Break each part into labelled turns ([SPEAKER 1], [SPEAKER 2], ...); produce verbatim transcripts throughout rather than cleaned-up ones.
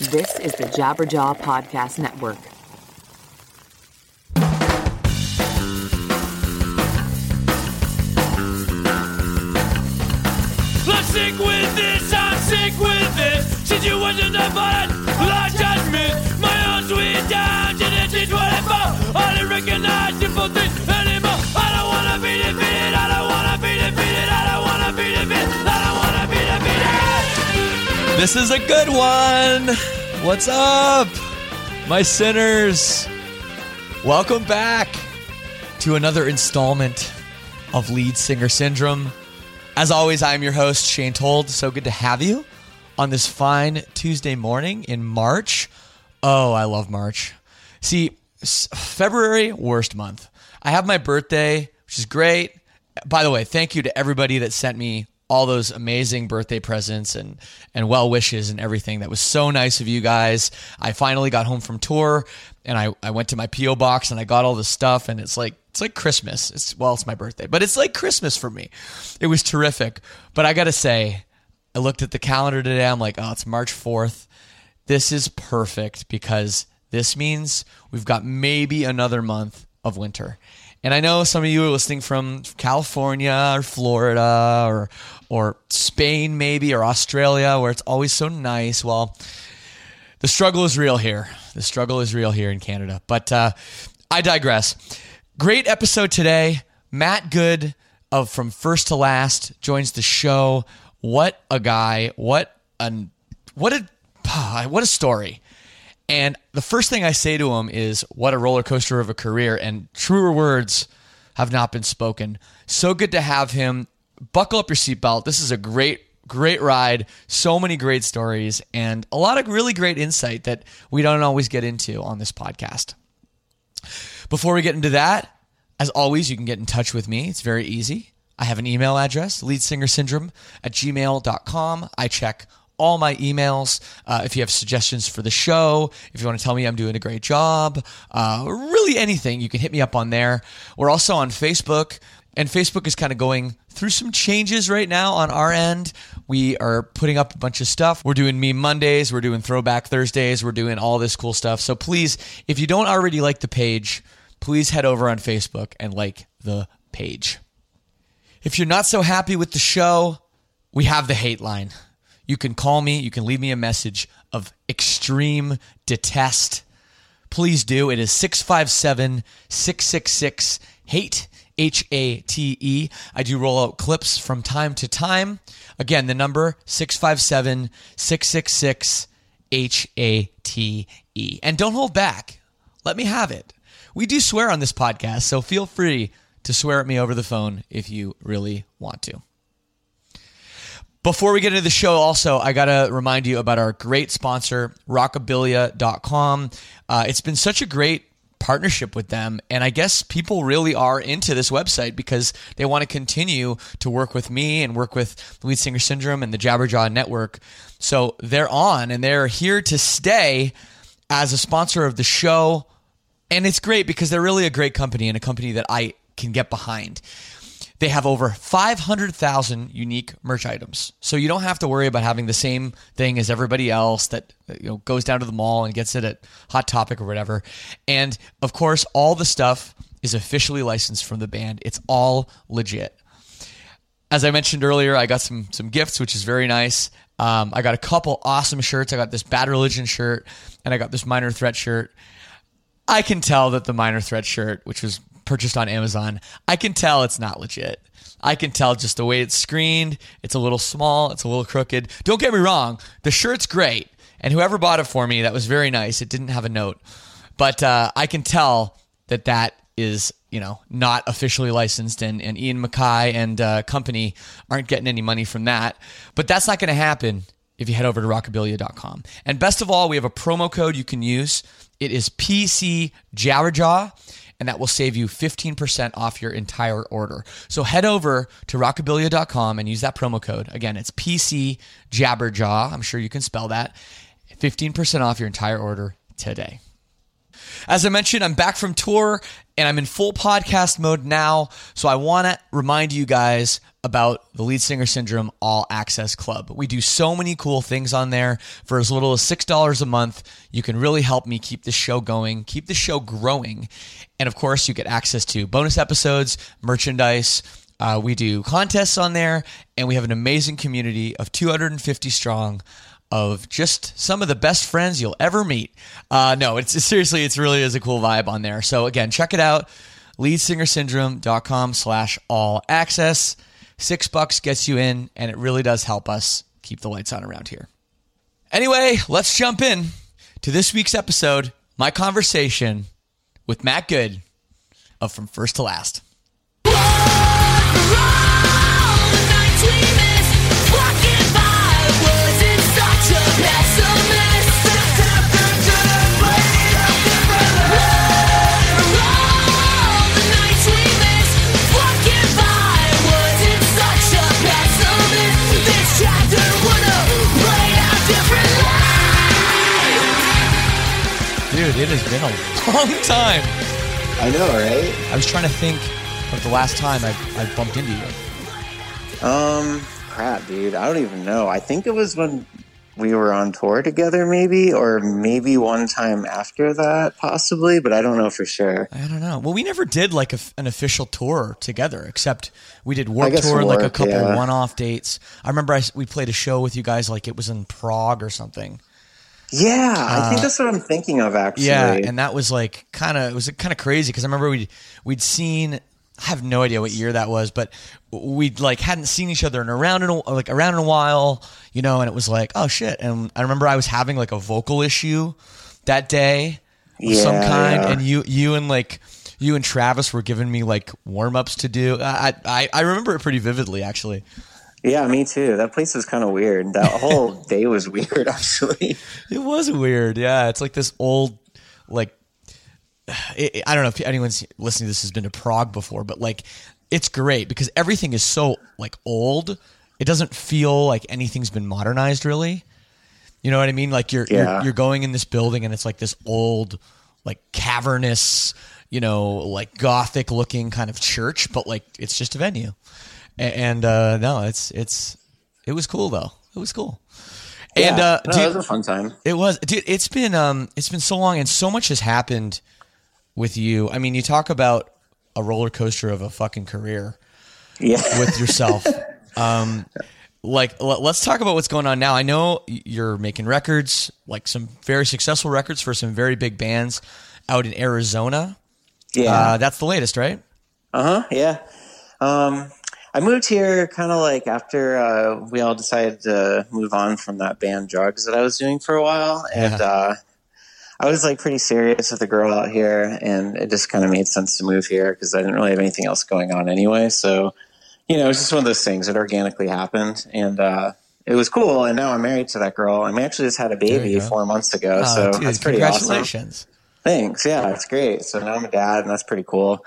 [SPEAKER 1] This is the Jabberjaw Podcast Network.
[SPEAKER 2] I'm sick with this, I'm sick with this. Situation that violent, like judgment. My own sweet down, didn't teach what I found. I didn't recognize simple things anymore. I don't wanna be defeated, I don't wanna be defeated, I don't wanna be defeated, I don't wanna be defeated.
[SPEAKER 3] This is a good one. What's up, my sinners? Welcome back to another installment of Lead Singer Syndrome. As always, I'm your host, Shane Told. So good to have you on this fine Tuesday morning in March. Oh, I love March. See, February, worst month. I have my birthday, which is great. By the way, thank you to everybody that sent me all those amazing birthday presents and, and well wishes and everything. That was so nice of you guys. I finally got home from tour and I, I went to my P O box and I got all this stuff, and it's like, it's like Christmas. It's, well, it's my birthday, but it's like Christmas for me. It was terrific. But I got to say, I looked at the calendar today. I'm like, oh, it's March fourth. This is perfect because this means we've got maybe another month of winter. And I know some of you are listening from California or Florida or or Spain maybe, or Australia, where it's always so nice. Well, the struggle is real here. The struggle is real here in Canada. But uh, I digress. Great episode today. Matt Good of From First to Last joins the show. What a guy. What a, what a, what a story. And the first thing I say to him is, what a roller coaster of a career, and truer words have not been spoken. So good to have him. Buckle up your seatbelt. This is a great, great ride. So many great stories and a lot of really great insight that we don't always get into on this podcast. Before we get into that, as always, you can get in touch with me. It's very easy. I have an email address, leadsingersyndrome at gmail dot com. I check all my emails. Uh, if you have suggestions for the show, if you want to tell me I'm doing a great job, uh, really anything, you can hit me up on there. We're also on Facebook, and Facebook is kind of going through some changes right now on our end. We are putting up a bunch of stuff. We're doing Meme Mondays. We're doing Throwback Thursdays. We're doing all this cool stuff. So please, if you don't already like the page, please head over on Facebook and like the page. If you're not so happy with the show, we have the hate line. You can call me. You can leave me a message of extreme detest. Please do. It is six five seven, six six six, HATE, H A T E. I do roll out clips from time to time. Again, the number six five seven, six six six, H A T E. And don't hold back. Let me have it. We do swear on this podcast, so feel free to swear at me over the phone if you really want to. Before we get into the show, also, I got to remind you about our great sponsor, rockabilia dot com. Uh, it's been such a great partnership with them, and I guess people really are into this website because they want to continue to work with me and work with Lead Singer Syndrome and the Jabberjaw Network. So they're on, and they're here to stay as a sponsor of the show, and it's great because they're really a great company and a company that I can get behind. They have over five hundred thousand unique merch items. So you don't have to worry about having the same thing as everybody else that, you know, goes down to the mall and gets it at Hot Topic or whatever. And of course, all the stuff is officially licensed from the band. It's all legit. As I mentioned earlier, I got some some gifts, which is very nice. Um, I got a couple awesome shirts. I got this Bad Religion shirt and I got this Minor Threat shirt. I can tell that the Minor Threat shirt, which was purchased on Amazon, I can tell it's not legit. I can tell just the way it's screened. It's a little small. It's a little crooked. Don't get me wrong. The shirt's great. And whoever bought it for me, that was very nice. It didn't have a note. But uh, I can tell that that is, you know, not officially licensed. And, and Ian Mackay and uh, company aren't getting any money from that. But that's not going to happen if you head over to rockabilia dot com. And best of all, we have a promo code you can use. It is P C Jabberjaw. And that will save you fifteen percent off your entire order. So head over to rockabilia dot com and use that promo code. Again, it's P C Jabberjaw. I'm sure you can spell that. fifteen percent off your entire order today. as I mentioned, I'm back from tour and I'm in full podcast mode now. So I want to remind you guys about the Lead Singer Syndrome All Access Club. We do so many cool things on there. For as little as six dollars a month, you can really help me keep the show going, keep the show growing. And of course, you get access to bonus episodes, merchandise. Uh, we do contests on there, and we have an amazing community of two hundred fifty strong of just some of the best friends you'll ever meet. Uh, no, it's, it's seriously, it's really is a cool vibe on there. So again, check it out. leadsingersyndrome.com slash all access. Six bucks gets you in, and it really does help us keep the lights on around here. Anyway, let's jump in to this week's episode, my conversation with Matt Good of From First to Last. Dude, it has been a long time.
[SPEAKER 4] I know, right?
[SPEAKER 3] I was trying to think of the last time I, I bumped into you.
[SPEAKER 4] Um, crap, dude. I don't even know. I think it was when we were on tour together, maybe, or maybe one time after that, possibly, but I don't know for sure.
[SPEAKER 3] I don't know. Well, we never did like a, an official tour together, except we did Warped
[SPEAKER 4] guess
[SPEAKER 3] Tour, like a
[SPEAKER 4] Warped,
[SPEAKER 3] couple
[SPEAKER 4] yeah.
[SPEAKER 3] one-off dates. I remember I, we played a show with you guys, like it was in Prague or something.
[SPEAKER 4] Yeah, I think that's what I'm thinking of, actually.
[SPEAKER 3] Yeah, and that was like kind of, it was kind of crazy because I remember we'd, we'd seen, I have no idea what year that was, but we'd like hadn't seen each other in around in a, like around in a while, you know, and it was like, oh shit. And I remember I was having like a vocal issue that day of
[SPEAKER 4] Yeah,
[SPEAKER 3] some kind,
[SPEAKER 4] yeah.
[SPEAKER 3] and you you and like you and Travis were giving me like warm ups to do. I, I I remember it pretty vividly, actually.
[SPEAKER 4] Yeah, me too. That place was kind of weird. That whole day was weird, actually.
[SPEAKER 3] It was weird. Yeah, it's like this old like. It, it- I don't know if anyone's listening to this has been to Prague before, but like it's great because everything is so like old. It doesn't feel like anything's been modernized really. You know what I mean? Like you're
[SPEAKER 4] Yeah.
[SPEAKER 3] you're, you're going in this building and it's like this old, like cavernous, you know, like gothic looking kind of church, but like it's just a venue. A- And uh, no, it's it's it was cool though. It was cool. And
[SPEAKER 4] Yeah.
[SPEAKER 3] uh,
[SPEAKER 4] no,
[SPEAKER 3] dude,
[SPEAKER 4] it was a fun time.
[SPEAKER 3] it was, dude. It's been um, it's been so long, and so much has happened with you. I mean, you talk about a roller coaster of a fucking career
[SPEAKER 4] Yeah.
[SPEAKER 3] with yourself. um, like, l- let's talk about what's going on now. I know y- you're making records, like some very successful records for some very big bands out in Arizona.
[SPEAKER 4] yeah.
[SPEAKER 3] Uh, that's the latest, right?
[SPEAKER 4] Uh-huh, yeah. Um, I moved here kind of like after uh, we all decided to move on from that band Drugs that I was doing for a while. And
[SPEAKER 3] Yeah.
[SPEAKER 4] uh, I was like pretty serious with a girl out here, and it just kind of made sense to move here because I didn't really have anything else going on anyway. So, you know, it was just one of those things that organically happened. And uh, it was cool. And now I'm married to that girl. And we actually just had a
[SPEAKER 3] There
[SPEAKER 4] baby
[SPEAKER 3] you go.
[SPEAKER 4] four months ago.
[SPEAKER 3] Oh,
[SPEAKER 4] so
[SPEAKER 3] dude,
[SPEAKER 4] that's pretty awesome.
[SPEAKER 3] congratulations.
[SPEAKER 4] Thanks. Yeah, it's great. So now I'm a dad, and that's pretty cool.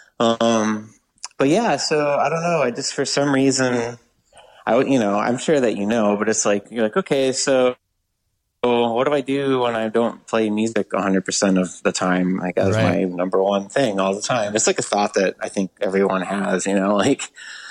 [SPEAKER 4] Um, but yeah, so I don't know. I just, for some reason, I, would- you know, I'm sure that you know, but it's like, you're like, okay, so, so what do I do when I don't play music one hundred percent of the time? Like, as
[SPEAKER 3] Right.
[SPEAKER 4] my number one thing all the time. It's like a thought that I think everyone has, you know, like,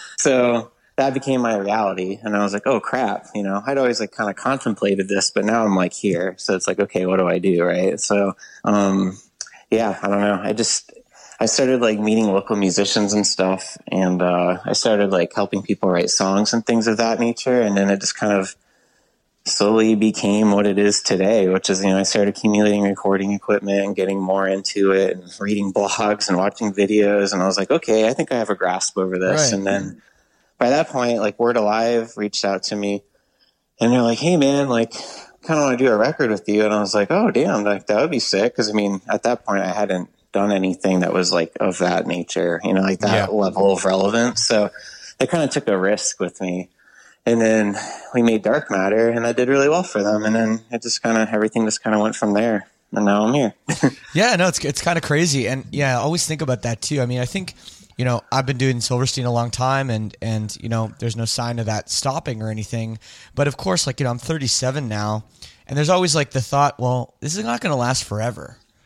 [SPEAKER 4] so that became my reality. And I was like, oh crap, you know, I'd always like kind of contemplated this, but now I'm like here. So it's like, okay, what do I do? Right. So, um, yeah, I don't know. I just, I started like meeting local musicians and stuff. And, uh, I started like helping people write songs and things of that nature. And then it just kind of slowly became what it is today, which is, you know, I started accumulating recording equipment and getting more into it and reading blogs and watching videos. And I was like, okay, I think I have a grasp over this.
[SPEAKER 3] Right.
[SPEAKER 4] And then by that point, like Word Alive reached out to me and they're like, hey man, like kind of want to do a record with you. And I was like, oh damn, like that would be sick. Cause I mean, at that point I hadn't done anything that was like of that nature, you know, like that
[SPEAKER 3] Yeah.
[SPEAKER 4] level of relevance. So they kind of took a risk with me. And then we made Dark Matter, and that did really well for them. And then it just kind of, everything just kind of went from there. And now I'm here.
[SPEAKER 3] Yeah, no, it's it's kind of crazy, and yeah, I always think about that too. I mean, I think, you know, I've been doing Silverstein a long time, and and you know, there's no sign of that stopping or anything. But of course, like, you know, I'm thirty-seven now, and there's always like the thought, well, this is not going to last forever.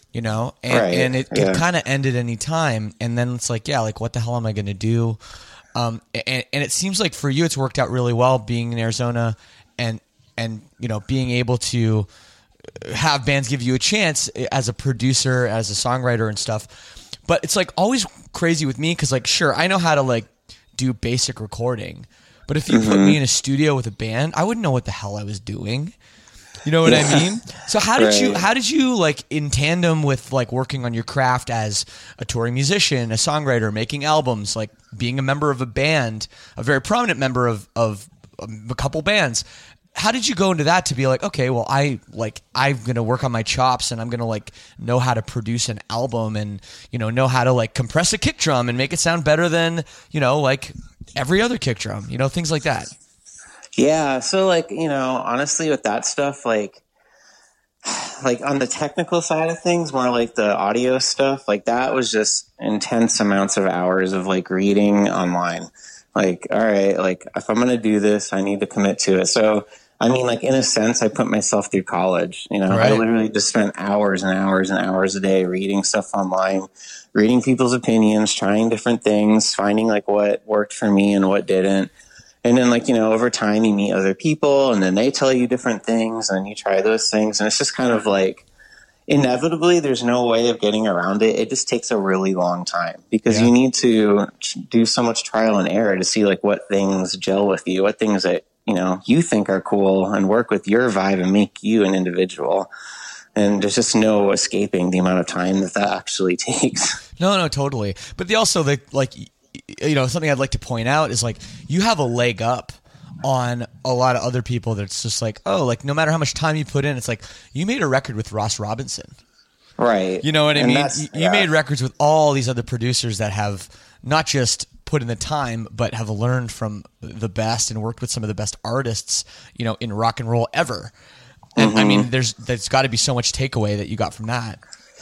[SPEAKER 3] you know, and,
[SPEAKER 4] Right.
[SPEAKER 3] and it
[SPEAKER 4] Yeah.
[SPEAKER 3] can kind of end at any time. And then it's like, yeah, like what the hell am I going to do? Um, and, and it seems like for you, it's worked out really well being in Arizona and, and, you know, being able to have bands give you a chance as a producer, as a songwriter and stuff. But it's like always crazy with me. Cause like, sure, I know how to like do basic recording, but if you mm-hmm. put me in a studio with a band, I wouldn't know what the hell I was doing. You know what yeah. I mean? So how did right. you, how did you like in tandem with like working on your craft as a touring musician, a songwriter, making albums, like being a member of a band, a very prominent member of, of a couple bands, how did you go into that to be like, okay, well, I like, I'm going to work on my chops and I'm going to like know how to produce an album and, you know, know how to like compress a kick drum and make it sound better than, you know, like every other kick drum, you know, things like that.
[SPEAKER 4] Yeah. So like, you know, honestly with that stuff, like, like on the technical side of things, more like the audio stuff, like that was just intense amounts of hours of like reading online. Like, all right, like if I'm going to do this, I need to commit to it. So, I mean, like in a sense, I put myself through college, you know, right. I literally just spent hours and hours and hours a day reading stuff online, reading people's opinions, trying different things, finding like what worked for me and what didn't. And then like, you know, over time you meet other people and then they tell you different things and you try those things. And it's just kind of like, inevitably there's no way of getting around it. It just takes a really long time because yeah. you need to do so much trial and error to see like what things gel with you, what things that, you know, you think are cool and work with your vibe and make you an individual. And there's just no escaping the amount of time that that actually takes.
[SPEAKER 3] No, no, totally. But they also, the, like, you know, something I'd like to point out is like you have a leg up on a lot of other people that's just like, oh, like no matter how much time you put in, it's like you made a record with Ross Robinson.
[SPEAKER 4] Right.
[SPEAKER 3] You know what I
[SPEAKER 4] and
[SPEAKER 3] mean? You,
[SPEAKER 4] yeah.
[SPEAKER 3] you made records with all these other producers that have not just put in the time, but have learned from the best and worked with some of the best artists, you know, in rock and roll ever. And
[SPEAKER 4] mm-hmm.
[SPEAKER 3] I mean, there's, there's got to be so much takeaway that you got from that.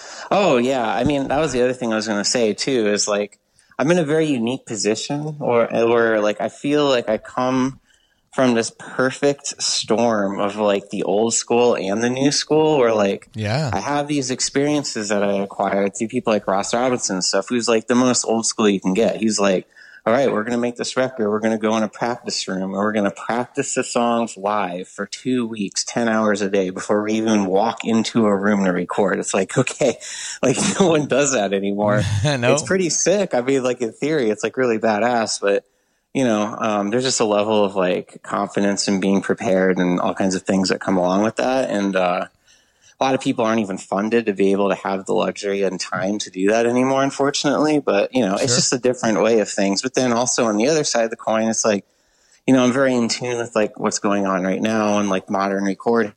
[SPEAKER 4] Oh yeah. I mean, that was the other thing I was going to say too, is like, I'm in a very unique position or, or like, I feel like I come from this perfect storm of like the old school and the new school where like,
[SPEAKER 3] yeah,
[SPEAKER 4] I have these experiences that I acquired through people like Ross Robinson and stuff, who's like the most old school you can get. He's like, all right, we're going to make this record. We're going to go in a practice room and we're going to practice the songs live for two weeks, ten hours a day before we even walk into a room to record. It's like, okay, like no one does that anymore. No. It's pretty sick. I mean, like in theory, it's like really badass, but you know, um, there's just a level of like confidence and being prepared and all kinds of things that come along with that. And, uh, a lot of people aren't even funded to be able to have the luxury and time to do that anymore, unfortunately. But, you know, sure. It's just a different way of things. But then also on the other side of the coin, it's like, you know, I'm very in tune with like what's going on right now and like modern recording.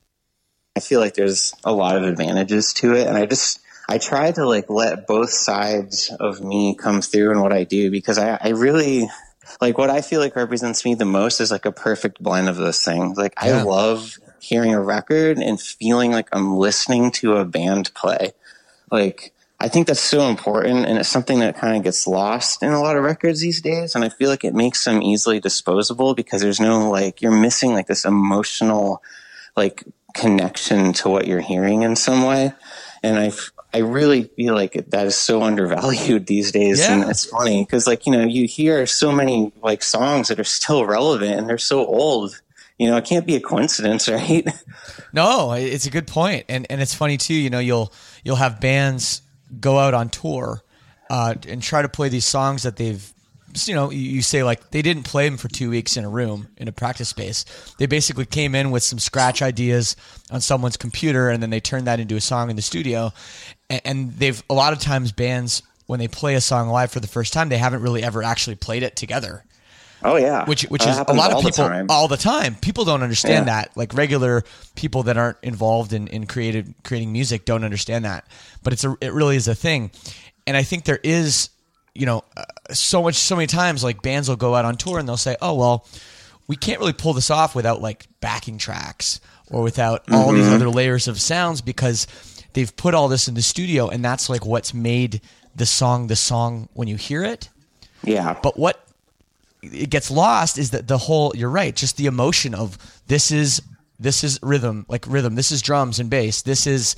[SPEAKER 4] I feel like there's a lot of advantages to it. And I just, I try to like let both sides of me come through in what I do because I, I really, like what I feel like represents me the most is like a perfect blend of those things. Like yeah. I love hearing a record and feeling like I'm listening to a band play. Like, I think that's so important, and it's something that kind of gets lost in a lot of records these days, and I feel like it makes them easily disposable because there's no, like, you're missing, like, this emotional, like, connection to what you're hearing in some way, and I I really feel like that is so undervalued these days, yeah. and it's funny, because, like, you know, you hear so many, like, songs that are still relevant, and they're so old. You know, it can't be a coincidence, right?
[SPEAKER 3] No, it's a good point. And and it's funny too, you know, you'll you'll have bands go out on tour uh, and try to play these songs that they've, you know, you, you say like they didn't play them for two weeks in a room in a practice space. They basically came in with some scratch ideas on someone's computer and then they turned that into a song in the studio. And, and they've, a lot of times bands, when they play a song live for the first time, they haven't really ever actually played it together.
[SPEAKER 4] Oh yeah,
[SPEAKER 3] which which is a lot of people
[SPEAKER 4] the
[SPEAKER 3] all the time. People don't understand
[SPEAKER 4] yeah.
[SPEAKER 3] that. Like regular people that aren't involved in in creative creating music don't understand that. But it's a it really is a thing, and I think there is, you know, uh, so much so many times like bands will go out on tour and they'll say, oh well, we can't really pull this off without like backing tracks or without mm-hmm. all these other layers of sounds because they've put all this in the studio and that's like what's made the song the song when you hear it.
[SPEAKER 4] Yeah,
[SPEAKER 3] but what it gets lost is that the whole, you're right, just the emotion of this is this is rhythm, like rhythm, this is drums and bass, this is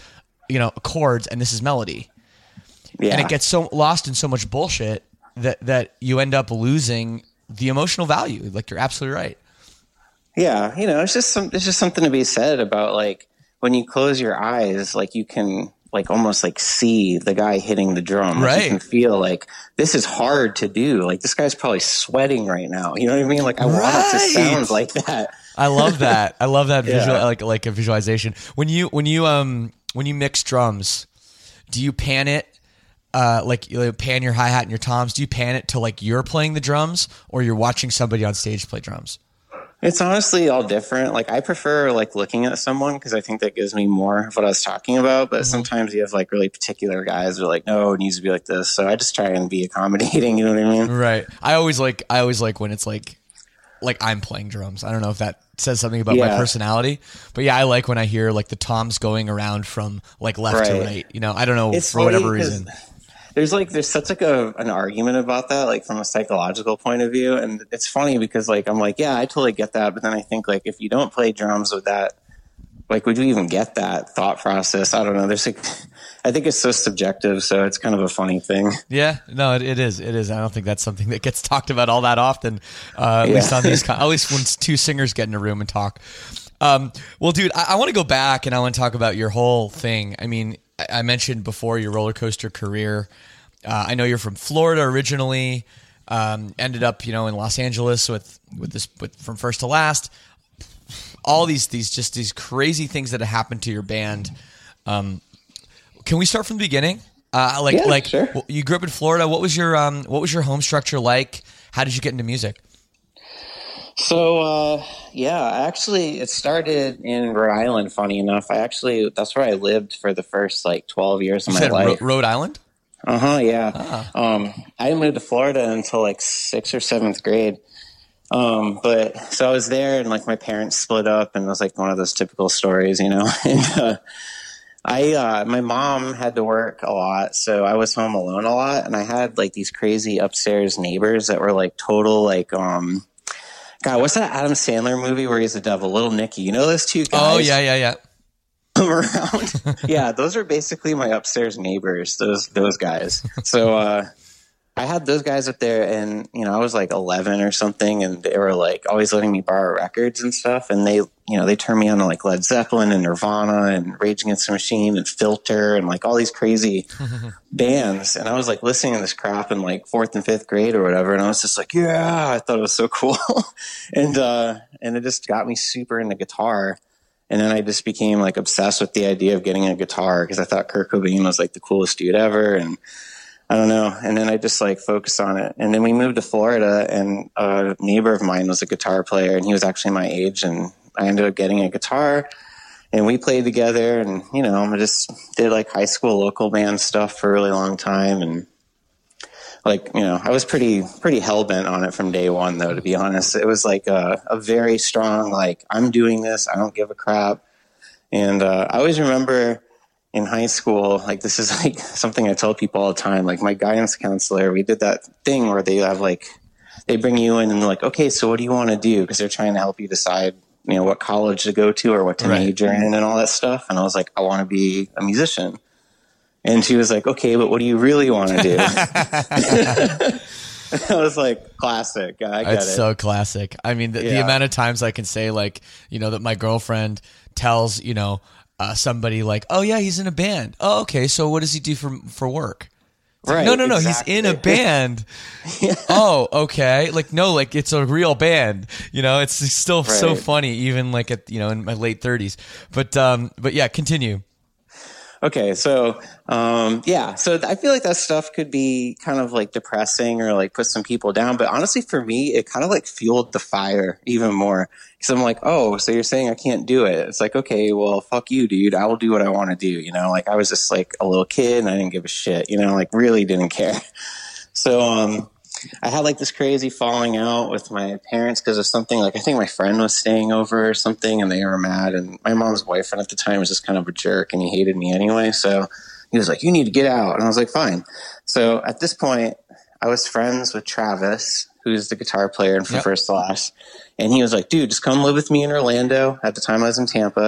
[SPEAKER 3] you know, chords and this is melody.
[SPEAKER 4] Yeah.
[SPEAKER 3] And it gets so lost in so much bullshit that, that you end up losing the emotional value. Like, you're absolutely right.
[SPEAKER 4] Yeah. You know, it's just some, it's just something to be said about, like, when you close your eyes, like, you can, like, almost like see the guy hitting the drum. Like,
[SPEAKER 3] right.
[SPEAKER 4] You can feel like this is hard to do. Like, this guy's probably sweating right now. You know what I mean? Like, I
[SPEAKER 3] right.
[SPEAKER 4] want it to sound like that.
[SPEAKER 3] I love that. I love that
[SPEAKER 4] Yeah.
[SPEAKER 3] visual, like, like a visualization. When you, when you, um, when you mix drums, do you pan it? Uh, like you pan your hi-hat and your toms, do you pan it to like you're playing the drums or you're watching somebody on stage play drums?
[SPEAKER 4] It's honestly all different. Like, I prefer like looking at someone because I think that gives me more of what I was talking about. But mm-hmm. sometimes you have like really particular guys who are like, no, it needs to be like this. So I just try and be accommodating. You know what I mean?
[SPEAKER 3] Right. I always like, I always like when it's like, like I'm playing drums. I don't know if that says something about
[SPEAKER 4] yeah.
[SPEAKER 3] my personality, but yeah, I like when I hear like the toms going around from like left
[SPEAKER 4] right.
[SPEAKER 3] to right. You know, I don't know
[SPEAKER 4] it's
[SPEAKER 3] for whatever
[SPEAKER 4] funny
[SPEAKER 3] reason.
[SPEAKER 4] There's like there's such like a an argument about that, like from a psychological point of view, and it's funny because like I'm like, yeah, I totally get that, but then I think like if you don't play drums with that, like would you even get that thought process? I don't know. There's like, I think it's so subjective, so it's kind of a funny thing.
[SPEAKER 3] Yeah, no, it, it is. It is. I don't think that's something that gets talked about all that often. Uh, at
[SPEAKER 4] yeah.
[SPEAKER 3] least on these, at least when two singers get in a room and talk. Um, well, dude, I, I want to go back and I want to talk about your whole thing. I mean, I, I mentioned before your roller coaster career. Uh, I know you're from Florida originally. Um, ended up, you know, in Los Angeles with with this with From First to Last. All these these just these crazy things that have happened to your band. Um, can we start from the beginning? Uh, like
[SPEAKER 4] yeah,
[SPEAKER 3] like
[SPEAKER 4] sure.
[SPEAKER 3] You grew up in Florida. What was your um what was your home structure like? How did you get into music?
[SPEAKER 4] So, uh, yeah, actually, it started in Rhode Island, funny enough. I actually, that's where I lived for the first, like, twelve years of
[SPEAKER 3] You
[SPEAKER 4] my
[SPEAKER 3] said
[SPEAKER 4] life.
[SPEAKER 3] Ro- Rhode Island?
[SPEAKER 4] Uh-huh, yeah.
[SPEAKER 3] Ah.
[SPEAKER 4] Um, I didn't move to Florida until, like, sixth or seventh grade. Um, but, so I was there, and, like, my parents split up, and it was, like, one of those typical stories, you know? and, uh, I, uh, my mom had to work a lot, so I was home alone a lot, and I had, like, these crazy upstairs neighbors that were, like, total, like, um... God, what's that Adam Sandler movie where he's a devil? Little Nicky. You know those two guys?
[SPEAKER 3] Oh, yeah, yeah, yeah.
[SPEAKER 4] Around? Yeah, those are basically my upstairs neighbors, those those guys. So uh, I had those guys up there, and, you know, I was like eleven or something, and they were like always letting me borrow records and stuff. And they, you know, they turned me on to like Led Zeppelin and Nirvana and Rage Against the Machine and Filter and like all these crazy bands. And I was like listening to this crap in like fourth and fifth grade or whatever. And I was just like, yeah, I thought it was so cool. and, uh, and it just got me super into guitar. And then I just became like obsessed with the idea of getting a guitar because I thought Kurt Cobain was like the coolest dude ever. And I don't know. And then I just like focused on it. And then we moved to Florida, and a neighbor of mine was a guitar player, and he was actually my age. And I ended up getting a guitar, and we played together. And, you know, I just did like high school local band stuff for a really long time. And like, you know, I was pretty, pretty hell bent on it from day one, though, to be honest. It was like a, a very strong, like, I'm doing this. I don't give a crap. And uh, I always remember in high school, like, this is like something I tell people all the time. Like, my guidance counselor, we did that thing where they have like, they bring you in and they're like, okay, so what do you want to do? Because they're trying to help you decide, you know, what college to go to or what to
[SPEAKER 3] right.
[SPEAKER 4] major in and all that stuff. And I was like, I want to be a musician. And she was like, okay, but what do you really want to do? I was like, classic. I get
[SPEAKER 3] it's
[SPEAKER 4] it.
[SPEAKER 3] so classic. I mean, the, the
[SPEAKER 4] Yeah.
[SPEAKER 3] amount of times I can say, like, you know, that my girlfriend tells, you know, uh, somebody like, oh, yeah, he's in a band. Oh, okay. So what does he do for for work? It's
[SPEAKER 4] Right.
[SPEAKER 3] like, no, no, no.
[SPEAKER 4] exactly.
[SPEAKER 3] He's in a band.
[SPEAKER 4] Yeah.
[SPEAKER 3] Oh, okay. Like, no, like it's a real band. You know, it's still so
[SPEAKER 4] Right.
[SPEAKER 3] funny, even like at, you know, in my late thirties. But, um, but yeah, continue.
[SPEAKER 4] Okay, so um, yeah, so I feel like that stuff could be kind of like depressing or like put some people down. But honestly, for me, it kind of like fueled the fire even more. Because I'm like, oh, so you're saying I can't do it? It's like, okay, well, fuck you, dude. I will do what I want to do. You know, like I was just like a little kid and I didn't give a shit. You know, like really didn't care. So um, I had like this crazy falling out with my parents because of something. Like I think my friend was staying over or something, and they were mad. And my mom's boyfriend at the time was just kind of a jerk, and he hated me anyway. So he was like, "You need to get out," and I was like, "Fine." So at this point, I was friends with Travis, who's the guitar player in From
[SPEAKER 3] Yep.
[SPEAKER 4] First to Last, and he was like, "Dude, just come live with me in Orlando." At the time, I was in Tampa.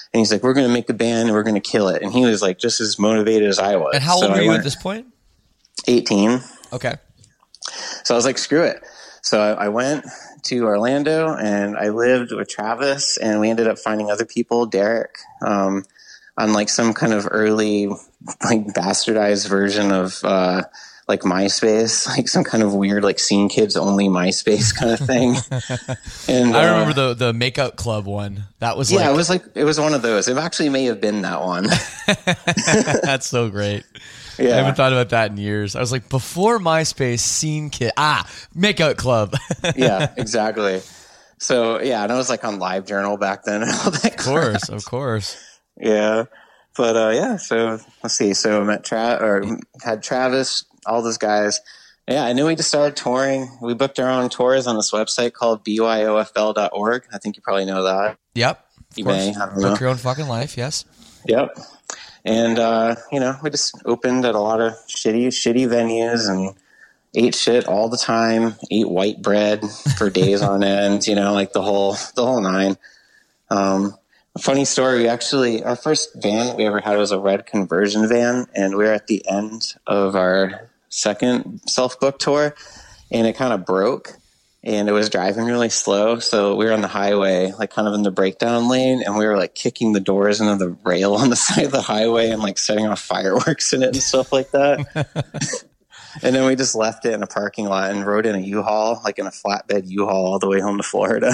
[SPEAKER 4] And he's like, we're going to make a band and we're going to kill it. And he was like just as motivated as I was.
[SPEAKER 3] And how old
[SPEAKER 4] so
[SPEAKER 3] were
[SPEAKER 4] I
[SPEAKER 3] you
[SPEAKER 4] went,
[SPEAKER 3] at this point?
[SPEAKER 4] eighteen.
[SPEAKER 3] Okay.
[SPEAKER 4] So I was like, screw it. So I, I went to Orlando and I lived with Travis, and we ended up finding other people, Derek, um, on like some kind of early, like bastardized version of, uh, like MySpace, like some kind of weird, like Scene Kids only MySpace kind of thing. And
[SPEAKER 3] I
[SPEAKER 4] uh,
[SPEAKER 3] remember the the Makeup Club one. That was
[SPEAKER 4] yeah,
[SPEAKER 3] like,
[SPEAKER 4] it was like it was one of those. It actually may have been that one.
[SPEAKER 3] that's so great.
[SPEAKER 4] Yeah.
[SPEAKER 3] I haven't thought about that in years. I was like, before MySpace, Scene Kid, ah, Makeup Club.
[SPEAKER 4] Yeah, exactly. So yeah, and I was like on LiveJournal back then. And all that
[SPEAKER 3] Of course, of course.
[SPEAKER 4] Yeah, but uh, yeah. So let's see. So I met Tra- or had Travis, all those guys. Yeah, I knew we just started touring. We booked our own tours on this website called B Y O F L dot org. I think you probably know that.
[SPEAKER 3] Yep.
[SPEAKER 4] You
[SPEAKER 3] course.
[SPEAKER 4] may. I don't
[SPEAKER 3] Book
[SPEAKER 4] know.
[SPEAKER 3] your own fucking life, yes.
[SPEAKER 4] Yep. And, uh, you know, we just opened at a lot of shitty, shitty venues and ate shit all the time, ate white bread for days on end, you know, like the whole, the whole nine. Um, a funny story. We actually, our first van that we ever had was a red conversion van, and we were at the end of our second self-book tour, and it kind of broke. And it was driving really slow, so we were on the highway, like kind of in the breakdown lane, and we were like kicking the doors into the rail on the side of the highway and like setting off fireworks in it and stuff like that. And then we just left it in a parking lot and rode in a U-Haul, like in a flatbed U-Haul all the way home to Florida.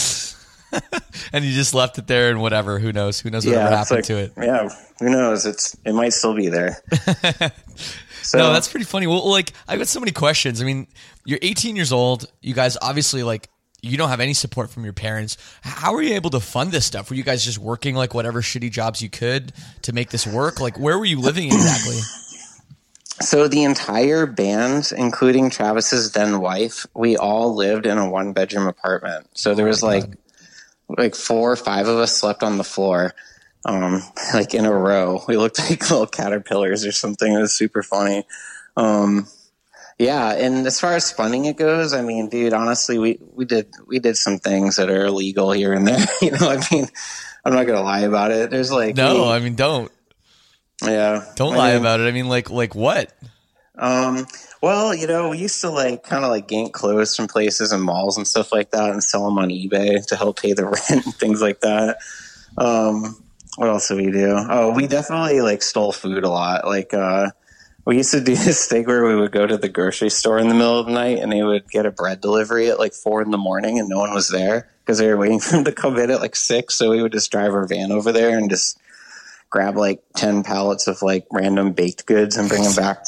[SPEAKER 3] And you just left it there, and whatever, who knows? Who knows whatever
[SPEAKER 4] Yeah,
[SPEAKER 3] happened
[SPEAKER 4] like,
[SPEAKER 3] to it?
[SPEAKER 4] Yeah, who knows? It's It might still be there. So,
[SPEAKER 3] No, that's pretty funny. Well, like, I've got so many questions. I mean, you're eighteen years old. You guys obviously, like, you don't have any support from your parents. How were you able to fund this stuff? Were you guys just working, like, whatever shitty jobs you could to make this work? Like, where were you living exactly?
[SPEAKER 4] So the entire band, including Travis's then wife, we all lived in a one-bedroom apartment. So there was, like, like four or five of us slept on the floor. Um, like in a row. We looked like little caterpillars or something. It was super funny. Um, yeah. And as far as funding it goes, I mean, dude, honestly, we, we did, we did some things that are illegal here and there. You know, I mean, I'm not going to lie about it. There's like,
[SPEAKER 3] No,
[SPEAKER 4] we,
[SPEAKER 3] I mean, don't.
[SPEAKER 4] Yeah.
[SPEAKER 3] Don't
[SPEAKER 4] I
[SPEAKER 3] lie
[SPEAKER 4] mean,
[SPEAKER 3] about it. I mean, like, like what?
[SPEAKER 4] Um, well, you know, we used to like kind of like gank clothes from places and malls and stuff like that and sell them on eBay to help pay the rent and things like that. Um, What else did we do? Oh, we definitely like stole food a lot. Like, uh, we used to do this thing where we would go to the grocery store in the middle of the night and they would get a bread delivery at like four in the morning and no one was there because they were waiting for them to come in at like six. So we would just drive our van over there and just grab like ten pallets of like random baked goods and bring them back.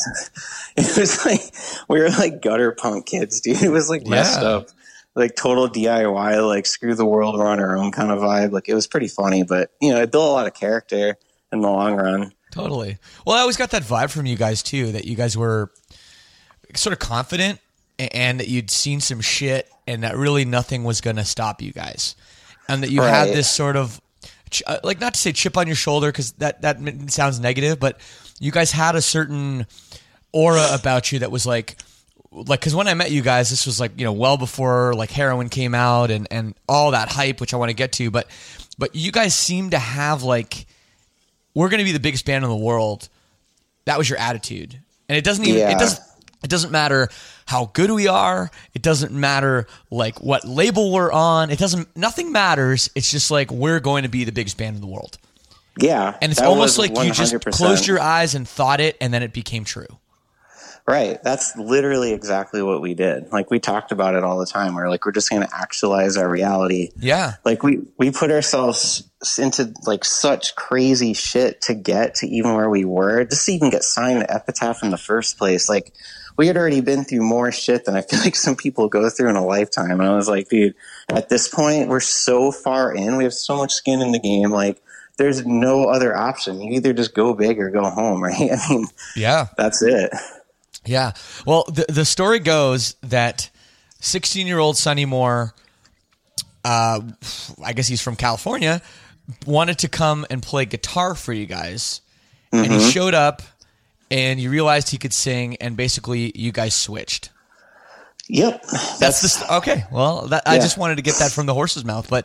[SPEAKER 4] It was like, we were like gutter punk kids, dude. It was like messed
[SPEAKER 3] Yeah.
[SPEAKER 4] up. Like total D I Y, like screw the world, we're on our own kind of vibe. Like it was pretty funny, but you know, it built a lot of character in the long run.
[SPEAKER 3] Totally. Well, I always got that vibe from you guys too, that you guys were sort of confident and that you'd seen some shit and that really nothing was going to stop you guys. And that you
[SPEAKER 4] Right.
[SPEAKER 3] had this sort of, like, not to say chip on your shoulder because that, that sounds negative, but you guys had a certain aura about you that was like, like, because when I met you guys, this was like, you know, well before like heroin came out and, and all that hype, which I want to get to, but, but you guys seem to have like, we're going to be the biggest band in the world. That was your attitude. And it doesn't even,
[SPEAKER 4] Yeah.
[SPEAKER 3] it doesn't, it doesn't matter how good we are. It doesn't matter like what label we're on. It doesn't, nothing matters. It's just like, we're going to be the biggest band in the world.
[SPEAKER 4] Yeah.
[SPEAKER 3] And it's
[SPEAKER 4] that
[SPEAKER 3] almost
[SPEAKER 4] was
[SPEAKER 3] like you just
[SPEAKER 4] one hundred percent.
[SPEAKER 3] closed your eyes and thought it, and then it became true.
[SPEAKER 4] Right. That's literally exactly what we did. Like we talked about it all the time. We're like, we're just going to actualize our reality.
[SPEAKER 3] Yeah.
[SPEAKER 4] Like we, we put ourselves into like such crazy shit to get to even where we were, just to even get signed to Epitaph in the first place. Like we had already been through more shit than I feel like some people go through in a lifetime. And I was like, dude, at this point, we're so far in, we have so much skin in the game. Like there's no other option. You either just go big or go home, right? I mean,
[SPEAKER 3] Yeah.
[SPEAKER 4] that's it.
[SPEAKER 3] Yeah. Well, the the story goes that sixteen-year-old Sonny Moore, uh, I guess he's from California, wanted to come and play guitar for you guys. Mm-hmm. And he showed up, and you realized he could sing, and basically you guys switched.
[SPEAKER 4] Yep.
[SPEAKER 3] That's, the st- okay. Well, that, I
[SPEAKER 4] Yeah.
[SPEAKER 3] just wanted to get that from the horse's mouth, but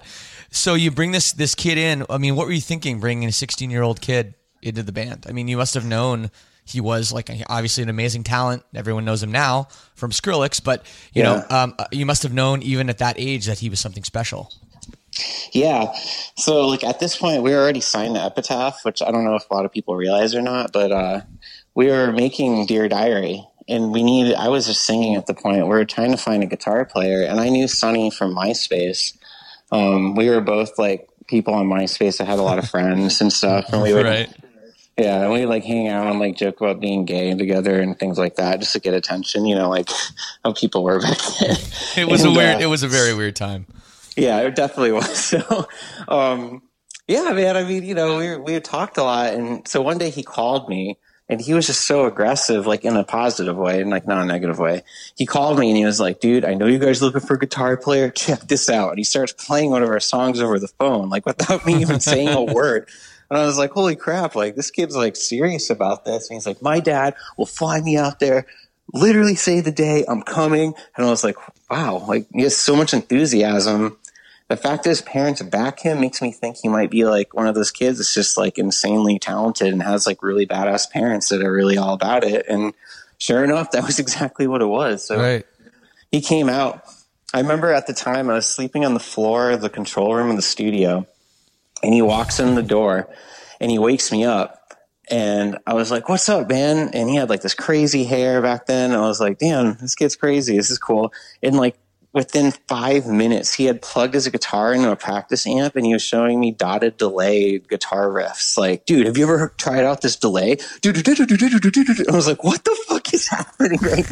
[SPEAKER 3] So you bring this this kid in. I mean, what were you thinking bringing a sixteen year old kid into the band? I mean, you must have known he was like obviously an amazing talent. Everyone knows him now from Skrillex, but you
[SPEAKER 4] Yeah.
[SPEAKER 3] know, um, you must have known even at that age that he was something special.
[SPEAKER 4] Yeah. So like at this point we were already signed to Epitaph, which I don't know if a lot of people realize or not, but uh, we were making Dear Diary, and we needed, I was just singing at the point. We were trying to find a guitar player, and I knew Sonny from MySpace. Um, we were both like people on MySpace that had a lot of friends and stuff. And we would,
[SPEAKER 3] Right.
[SPEAKER 4] yeah, and we like hang out and like joke about being gay together and things like that just to get attention, you know, like how people were back then.
[SPEAKER 3] It was
[SPEAKER 4] And,
[SPEAKER 3] a weird,
[SPEAKER 4] uh,
[SPEAKER 3] it was a very weird time.
[SPEAKER 4] Yeah, it definitely was. So, um, yeah, man, I mean, you know, we we had talked a lot. And so one day he called me, and he was just so aggressive, like in a positive way and like not a negative way. He called me and he was like, dude, I know you guys are looking for a guitar player. Check this out. And he starts playing one of our songs over the phone, like without me even saying a word. And I was like, holy crap, like this kid's like serious about this. And he's like, my dad will fly me out there, literally say the day I'm coming. And I was like, wow, like he has so much enthusiasm. The fact that his parents back him makes me think he might be like one of those kids that's just like insanely talented and has like really badass parents that are really all about it. And sure enough, that was exactly what it was. So
[SPEAKER 3] Right.
[SPEAKER 4] he came out. I remember at the time I was sleeping on the floor of the control room of the studio, and he walks in the door and he wakes me up, and I was like, what's up, man? And he had like this crazy hair back then. And I was like, damn, this kid's crazy. This is cool. And like, within five minutes, he had plugged his guitar into a practice amp, and he was showing me dotted delay guitar riffs. Like, dude, have you ever tried out this delay? I was like, what the fuck is happening right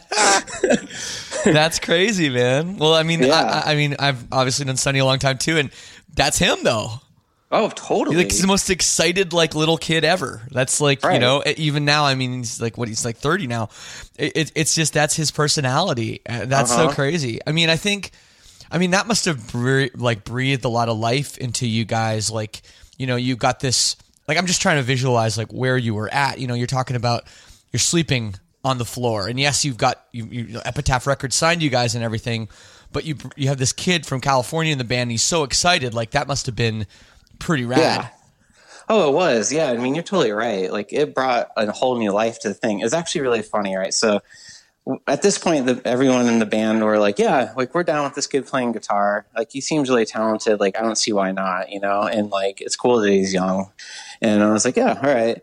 [SPEAKER 4] now?
[SPEAKER 3] That's crazy, man. Well, I mean,
[SPEAKER 4] Yeah.
[SPEAKER 3] I, I mean, I've obviously known Sonny a long time too, and that's him though.
[SPEAKER 4] Oh, totally.
[SPEAKER 3] He's like he's the most excited like little kid ever. That's like, you
[SPEAKER 4] Right.
[SPEAKER 3] know, even now, I mean, he's like, what, he's like thirty now. It, it, it's just, that's his personality. Uh, That's so
[SPEAKER 4] Uh-huh.
[SPEAKER 3] crazy. I mean, I think, I mean, that must have bre- like breathed a lot of life into you guys. Like, you know, you got this, like, I'm just trying to visualize like where you were at, you know, you're talking about you're sleeping on the floor, and yes, you've got you, you Epitaph Records signed you guys and everything, but you, you have this kid from California in the band. And he's so excited. Like that must've been pretty rad.
[SPEAKER 4] Yeah. Oh, it was. Yeah. I mean, you're totally right. Like it brought a whole new life to the thing. It was actually really funny, right? So w- at this point, the, everyone in the band were like, yeah, like we're down with this kid playing guitar. Like he seems really talented. Like I don't see why not, you know? And like, it's cool that he's young. And I was like, yeah, all right.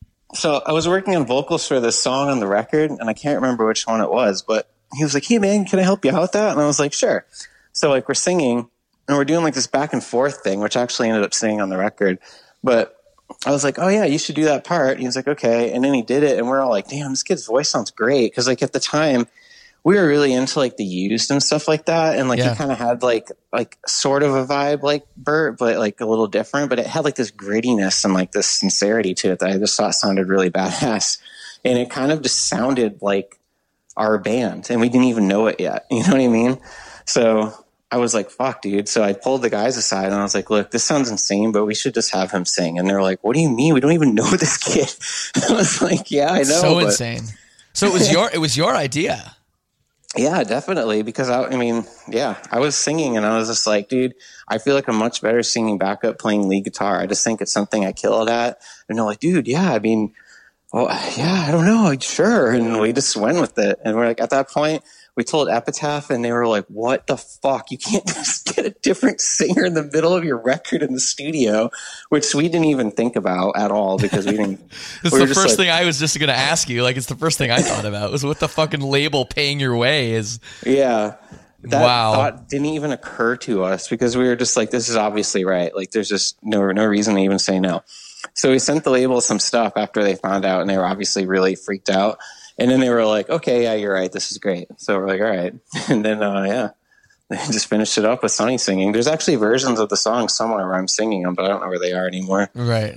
[SPEAKER 4] So I was working on vocals for this song on the record, and I can't remember which one it was, but he was like, hey man, can I help you out with that? And I was like, sure. So like we're singing, and we're doing like this back and forth thing, which actually ended up staying on the record. But I was like, oh yeah, you should do that part. He was like, okay. And then he did it, and we're all like, damn, this kid's voice sounds great. Cause like at the time we were really into like the Used and stuff like that. And like
[SPEAKER 3] Yeah.
[SPEAKER 4] he kind of had like, like sort of a vibe like Bert, but like a little different, but it had like this grittiness and like this sincerity to it that I just thought sounded really badass. And it kind of just sounded like our band, and we didn't even know it yet. You know what I mean? So I was like, fuck, dude. So I pulled the guys aside and I was like, look, this sounds insane, but we should just have him sing. And they're like, what do you mean? We don't even know this kid. I was like, yeah, I know.
[SPEAKER 3] So
[SPEAKER 4] but
[SPEAKER 3] insane. So it was your, it was your idea.
[SPEAKER 4] Yeah, definitely. Because I, I mean, yeah, I was singing and I was just like, dude, I feel like I'm much better singing backup playing lead guitar. I just think it's something I killed at. And they're like, dude, yeah, I mean, well, yeah, I don't know. Sure. And we just went with it. And we're like, at that point, we told Epitaph, and they were like, what the fuck? You can't just get a different singer in the middle of your record in the studio, which we didn't even think about at all because we didn't.
[SPEAKER 3] It's
[SPEAKER 4] we were
[SPEAKER 3] the
[SPEAKER 4] just
[SPEAKER 3] first
[SPEAKER 4] like,
[SPEAKER 3] thing I was just going to ask you. Like, it's the first thing I thought about was what the fucking label paying your way is.
[SPEAKER 4] Yeah. That
[SPEAKER 3] Wow.
[SPEAKER 4] thought didn't even occur to us because we were just like, this is obviously right. Like, there's just no, no reason to even say no. So we sent the label some stuff after they found out, and they were obviously really freaked out. And then they were like, okay, yeah, you're right. This is great. So we're like, all right. And then, uh, yeah, they just finished it up with Sonny singing. There's actually versions of the song somewhere where I'm singing them, but I don't know where they are anymore.
[SPEAKER 3] Right.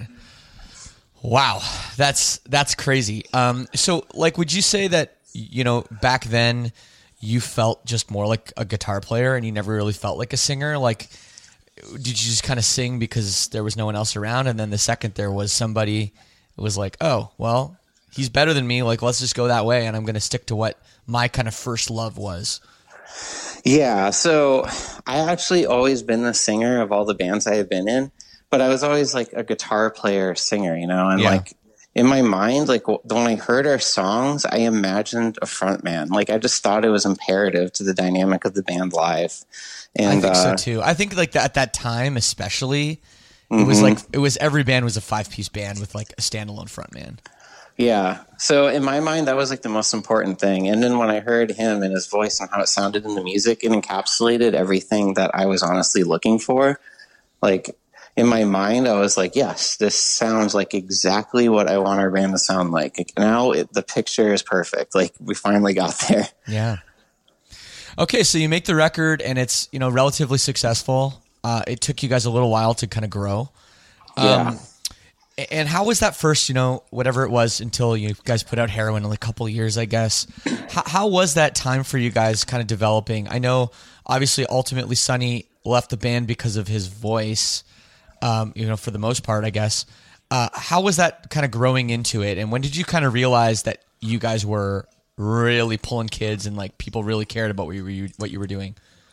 [SPEAKER 3] Wow. That's, that's crazy. Um, so like, would you say that, you know, back then you felt just more like a guitar player and you never really felt like a singer? Like, did you just kind of sing because there was no one else around? And then the second there was somebody, it was like, oh, well, he's better than me. Like, let's just go that way. And I'm going to stick to what my kind of first love was.
[SPEAKER 4] Yeah, so I actually always been the singer of all the bands I have been in, but I was always like a guitar player singer, you know, and
[SPEAKER 3] Yeah.
[SPEAKER 4] like in my mind, like w- when I heard our songs, I imagined a front man. Like I just thought it was imperative to the dynamic of the band live. And
[SPEAKER 3] I think so
[SPEAKER 4] uh,
[SPEAKER 3] too. I think like that at that time, especially, it was like it was every band was a five piece band with like a standalone front man.
[SPEAKER 4] Yeah. So in my mind, that was like the most important thing. And then when I heard him and his voice and how it sounded in the music, it encapsulated everything that I was honestly looking for. Like in my mind, I was like, yes, this sounds like exactly what I want our band to sound like. Like, now it, the picture is perfect. Like we finally got there.
[SPEAKER 3] Yeah. Okay, so you make the record and it's, you know, relatively successful. Uh, it took you guys a little while to kind of grow.
[SPEAKER 4] Yeah.
[SPEAKER 3] Um, And how was that first, you know, whatever it was until you guys put out Heroin in a couple of years, I guess. How, how was that time for you guys kind of developing? I know, obviously, ultimately, Sonny left the band because of his voice, um, you know, for the most part, I guess. Uh, how was that kind of growing into it? And when did you kind of realize that you guys were really pulling kids and, like, people really cared about what you were, what you were doing?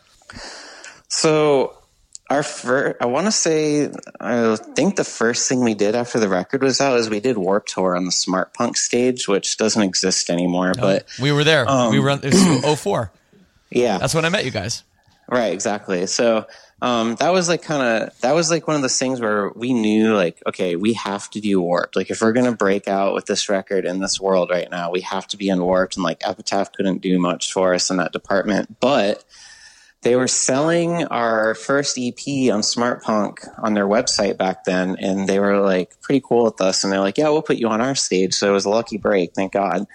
[SPEAKER 4] So... Our first, I want to say, I think the first thing we did after the record was out is we did Warped Tour on the Smart Punk stage, which doesn't exist anymore.
[SPEAKER 3] No,
[SPEAKER 4] but
[SPEAKER 3] we were there.
[SPEAKER 4] Um,
[SPEAKER 3] we were. It was oh four.
[SPEAKER 4] Yeah,
[SPEAKER 3] That's when I met you guys.
[SPEAKER 4] right, exactly. So um, that was like kind of that was like one of those things where we knew, like, okay, we have to do Warped. Like, if we're gonna break out with this record in this world right now, we have to be in Warped. And like Epitaph couldn't do much for us in that department, but they were selling our first E P on Smart Punk on their website back then, and they were like pretty cool with us. And they're like, "Yeah, we'll put you on our stage." So it was a lucky break, thank God.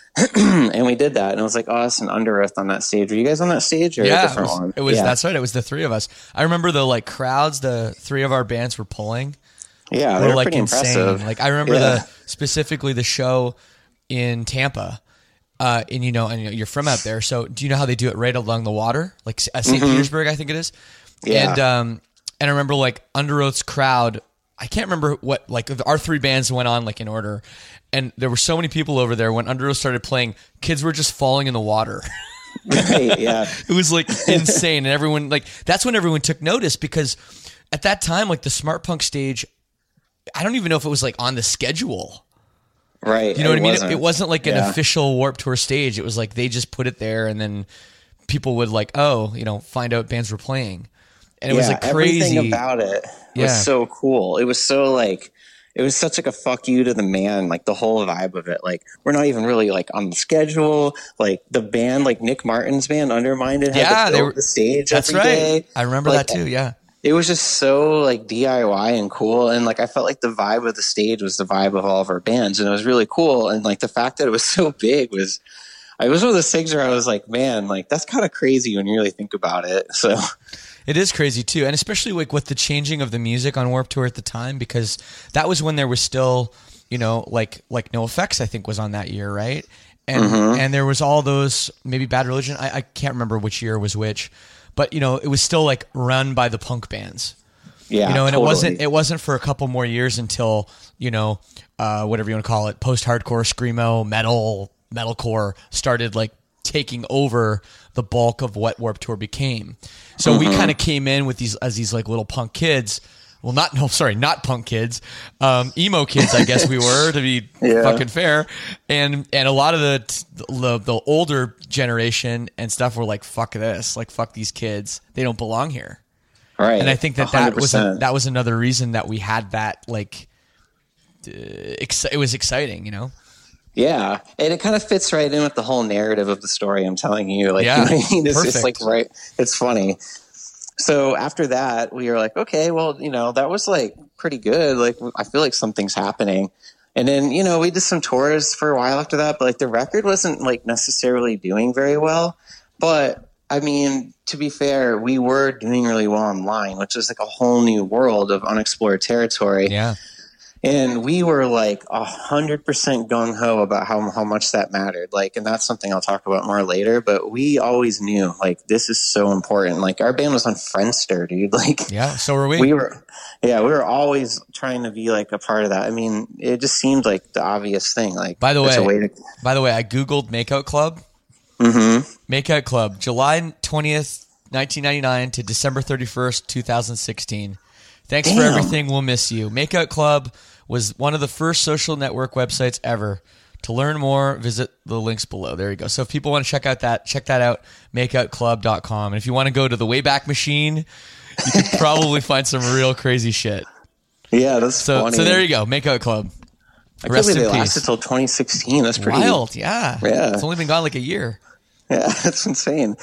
[SPEAKER 4] And we did that, and it was like us and Under Oath on that stage. Were you guys on that stage or
[SPEAKER 3] Yeah,
[SPEAKER 4] a different
[SPEAKER 3] it was,
[SPEAKER 4] one?
[SPEAKER 3] it was
[SPEAKER 4] yeah.
[SPEAKER 3] that's right. It was the three of us. I remember the like crowds the three of our bands were pulling.
[SPEAKER 4] Yeah, they
[SPEAKER 3] were
[SPEAKER 4] were
[SPEAKER 3] like
[SPEAKER 4] pretty
[SPEAKER 3] insane.
[SPEAKER 4] impressive.
[SPEAKER 3] Like I remember
[SPEAKER 4] Yeah.
[SPEAKER 3] the specifically the show in Tampa. Uh, and you know, and you know, you're from out there, so do you know how they do it right along the water, like uh, Saint
[SPEAKER 4] Mm-hmm.
[SPEAKER 3] Petersburg, I think it is.
[SPEAKER 4] Yeah.
[SPEAKER 3] And um, and I remember like Under Oath's crowd. I can't remember what like our three bands went on like in order, and there were so many people over there when Under Oath started playing. Kids were just falling in the water.
[SPEAKER 4] Right, yeah.
[SPEAKER 3] It was like insane, and everyone like that's when everyone took notice because at that time, like the Smart Punk stage, I don't even know if it was like on the schedule.
[SPEAKER 4] Right.
[SPEAKER 3] You know what I mean?
[SPEAKER 4] wasn't.
[SPEAKER 3] It, it wasn't like an
[SPEAKER 4] Yeah.
[SPEAKER 3] official Warped Tour stage. It was like they just put it there, and then people would like, oh, you know, find out bands were playing, and it was
[SPEAKER 4] Yeah,
[SPEAKER 3] like crazy.
[SPEAKER 4] Everything about it was
[SPEAKER 3] Yeah.
[SPEAKER 4] so cool. It was so like, it was such like a fuck you to the man, like the whole vibe of it. Like, we're not even really like on the schedule. Like the band, like Nick Martin's band, Undermined, had
[SPEAKER 3] Yeah,
[SPEAKER 4] to
[SPEAKER 3] they
[SPEAKER 4] build
[SPEAKER 3] were-
[SPEAKER 4] the stage
[SPEAKER 3] That's
[SPEAKER 4] every
[SPEAKER 3] right.
[SPEAKER 4] day.
[SPEAKER 3] I remember
[SPEAKER 4] Like,
[SPEAKER 3] that too. Yeah.
[SPEAKER 4] It was just so like D I Y and cool, and like I felt like the vibe of the stage was the vibe of all of our bands, and it was really cool. And like the fact that it was so big was, it was one of those things where I was like, man, like that's kind of crazy when you really think about it. So
[SPEAKER 3] It is crazy too, and especially like with the changing of the music on Warped Tour at the time, because that was when there was still, you know, like like NoFX I think was on that year, right? And
[SPEAKER 4] Mm-hmm.
[SPEAKER 3] and there was all those maybe Bad Religion. I, I can't remember which year was which, but you know, it was still like run by the punk bands.
[SPEAKER 4] yeah,
[SPEAKER 3] You know, and
[SPEAKER 4] totally.
[SPEAKER 3] it wasn't it wasn't for a couple more years until, you know, uh, whatever you want to call it, post-hardcore, screamo, metal, metalcore started like taking over the bulk of what Warped Tour became. So we kind of came in with these as these like little punk kids. Well, not no, sorry, not punk kids, um, emo kids. I guess we were, to be
[SPEAKER 4] Yeah.
[SPEAKER 3] fucking fair. And and a lot of the, the the older generation and stuff were like, "Fuck this! Like fuck these kids. They don't belong here."
[SPEAKER 4] Right.
[SPEAKER 3] And I think that that was a,
[SPEAKER 4] one hundred percent.
[SPEAKER 3] that was another reason that we had that like uh, ex- it was exciting, you know.
[SPEAKER 4] Yeah, and it kind of fits right in with the whole narrative of the story I'm telling you. Like,
[SPEAKER 3] Yeah,
[SPEAKER 4] you know what I mean? It's just like
[SPEAKER 3] perfect.
[SPEAKER 4] right. It's funny. So after that, we were like, okay, well, you know, that was like pretty good. Like, I feel like something's happening. And then, you know, we did some tours for a while after that, but like the record wasn't like necessarily doing very well. But I mean, to be fair, we were doing really well online, which is like a whole new world of unexplored territory.
[SPEAKER 3] Yeah.
[SPEAKER 4] And we were like a hundred percent gung ho about how how much that mattered. Like, and that's something I'll talk about more later. But we always knew like this is so important. Like, our band was on Friendster, dude. Like,
[SPEAKER 3] Yeah, so were we.
[SPEAKER 4] we were, yeah, we were always trying to be like a part of that. I mean, it just seemed like the obvious thing. Like,
[SPEAKER 3] By the
[SPEAKER 4] it's a
[SPEAKER 3] way,
[SPEAKER 4] way to,
[SPEAKER 3] By the way, I googled Makeout Club, Mm-hmm. Makeout Club, July twentieth, nineteen ninety-nine to December thirty-first, twenty sixteen. Thanks Damn. for everything. We'll miss you. Makeout Club was one of the first social network websites ever. To learn more, visit the links below. There you go. So if people want to check out that, check that out, makeout club dot com. And if you want to go to the Wayback Machine, you could probably find some real crazy shit.
[SPEAKER 4] Yeah, that's
[SPEAKER 3] so,
[SPEAKER 4] funny.
[SPEAKER 3] So there you go, Makeout Club.
[SPEAKER 4] I can't believe they lasted until twenty sixteen. That's pretty
[SPEAKER 3] wild. Yeah.
[SPEAKER 4] Yeah.
[SPEAKER 3] It's only been gone like a year.
[SPEAKER 4] Yeah, that's insane.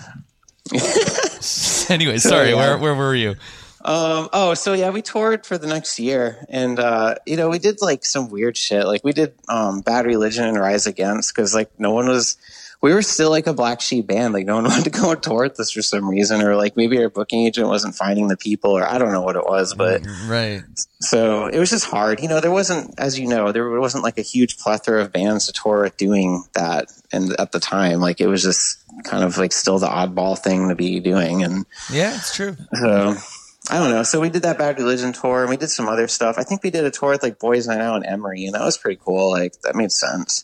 [SPEAKER 3] Anyway, sorry, so, yeah. where where were you?
[SPEAKER 4] Um, oh, so yeah, we toured for the next year, and uh, you know, we did like some weird shit. Like we did um, Bad Religion and Rise Against because like no one was. We were still like a Black Sheep band. Like no one wanted to go on tour with us for some reason, or like maybe our booking agent wasn't finding the people, or I don't know what it was, but
[SPEAKER 3] right.
[SPEAKER 4] So it was just hard. You know, there wasn't, as you know, there wasn't like a huge plethora of bands to tour with doing that, and at the time, like it was just kind of like still the oddball thing to be doing, and
[SPEAKER 3] yeah, it's true.
[SPEAKER 4] So. I don't know. So we did that Bad Religion tour, and we did some other stuff. I think we did a tour with like Boys Night Out in Emory, and that was pretty cool. Like that made sense,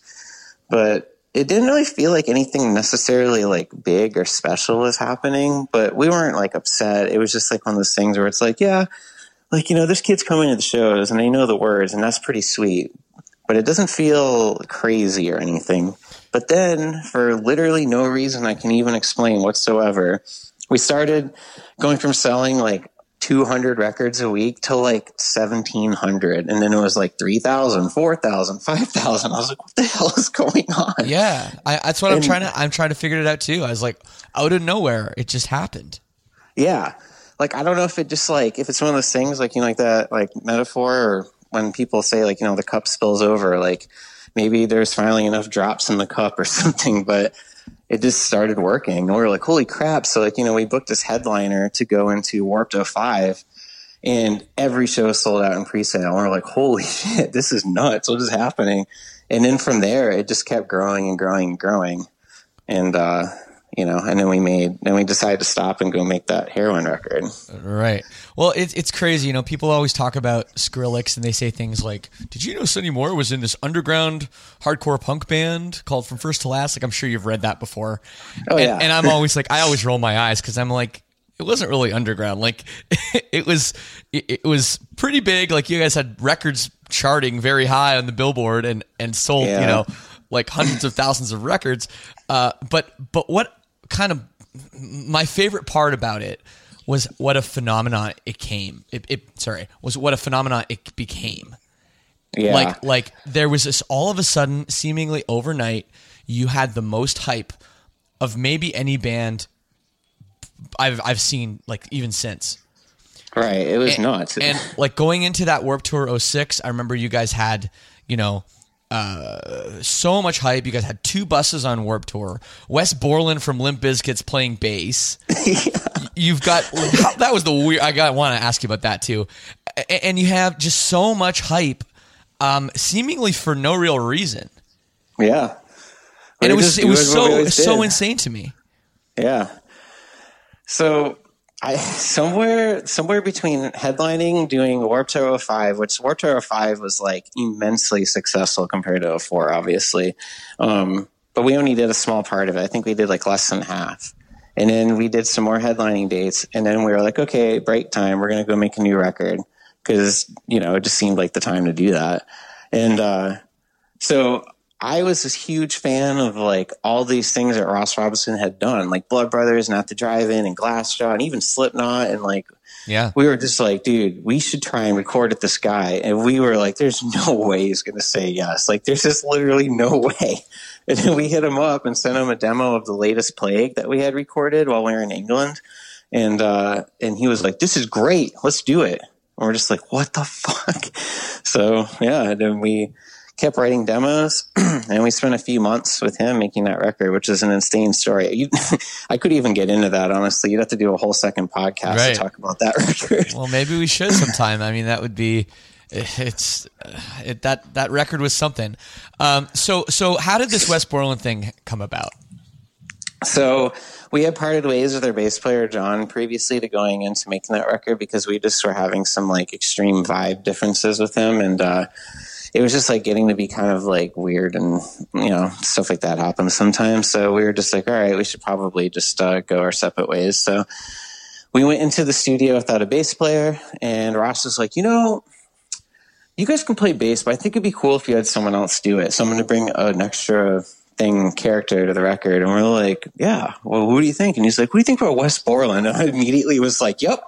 [SPEAKER 4] but it didn't really feel like anything necessarily like big or special was happening. But we weren't like upset. It was just like one of those things where it's like, yeah, like you know, there's kids coming to the shows and they know the words, and that's pretty sweet. But it doesn't feel crazy or anything. But then, for literally no reason I can even explain whatsoever, we started going from selling like two hundred records a week to like seventeen hundred, and then it was like three thousand, four thousand, five thousand. I was like, what the hell is going on?
[SPEAKER 3] Yeah, I, that's what and, I'm trying to I'm trying to figure it out too. I was like, out of nowhere, it just happened.
[SPEAKER 4] Yeah, like I don't know if it just like if it's one of those things like you know like that like metaphor, or when people say like you know the cup spills over, like maybe there's finally enough drops in the cup or something, but it just started working. And we were like, holy crap. So like, you know, we booked this headliner to go into Warped oh five, and every show sold out in pre-sale. And we we're like, holy shit, this is nuts. What is happening? And then from there, it just kept growing and growing and growing. And, uh, you know, and then we made, then we decided to stop and go make that Heroin record.
[SPEAKER 3] Right. Well, it's it's crazy. You know, people always talk about Skrillex and they say things like, did you know Sonny Moore was in this underground hardcore punk band called From First to Last? Like, I'm sure you've read that before.
[SPEAKER 4] Oh,
[SPEAKER 3] and,
[SPEAKER 4] yeah.
[SPEAKER 3] And I'm always like, I always roll my eyes because I'm like, it wasn't really underground. Like, it was, it, it was pretty big. Like, you guys had records charting very high on the Billboard and, and sold,
[SPEAKER 4] yeah.
[SPEAKER 3] you know, like hundreds of thousands of records. Uh, but, but what, kind of my favorite part about it was what a phenomenon it came. It, it sorry was what a phenomenon it became.
[SPEAKER 4] Yeah,
[SPEAKER 3] like like there was this all of a sudden, seemingly overnight, you had the most hype of maybe any band I've I've seen like even since.
[SPEAKER 4] Right, it was
[SPEAKER 3] and,
[SPEAKER 4] nuts.
[SPEAKER 3] And like going into that Warped Tour oh six, I remember you guys had you know. Uh, so much hype. You guys had two buses on Warped Tour. Wes Borland from Limp Bizkit's playing bass. Yeah. You've got that was the weird. I got want to ask you about that too. And you have just so much hype, um, seemingly for no real reason.
[SPEAKER 4] Yeah,
[SPEAKER 3] and we it was it was so so insane to me.
[SPEAKER 4] Yeah. So. I somewhere somewhere between headlining, doing Warped Tour oh five, which Warped Tour oh five was like immensely successful compared to oh four, obviously. Um, but we only did a small part of it. I think we did like less than half. And then we did some more headlining dates. And then we were like, okay, break time. We're going to go make a new record. Because, you know, it just seemed like the time to do that. And uh, so I was this huge fan of like all these things that Ross Robinson had done, like Blood Brothers and At the Drive-In and Glassjaw and even Slipknot. And like,
[SPEAKER 3] yeah,
[SPEAKER 4] we were just like, dude, we should try and record at this guy. And we were like, there's no way he's going to say yes. Like, there's just literally no way. And then we hit him up and sent him a demo of the latest Plague that we had recorded while we were in England. And, uh, and he was like, this is great. Let's do it. And we're just like, what the fuck? So yeah. And then we kept writing demos, and we spent a few months with him making that record, which is an insane story. You, I could even get into that, honestly. You'd have to do a whole second podcast right. to talk about that record.
[SPEAKER 3] Well, maybe we should sometime. I mean, that would be it's it, that that record was something. Um, so so how did this Wes Borland thing come about?
[SPEAKER 4] So we had parted ways with our bass player John previously to going into making that record because we just were having some like extreme vibe differences with him, and uh, it was just like getting to be kind of like weird, and you know, stuff like that happens sometimes. So we were just like, all right, we should probably just uh, go our separate ways. So we went into the studio without a bass player, and Ross was like, you know, you guys can play bass, but I think it'd be cool if you had someone else do it. Someone to bring an extra thing, character to the record. And we're like, yeah, well, who do you think? And he's like, what do you think about Wes Borland? And I immediately was like, yep.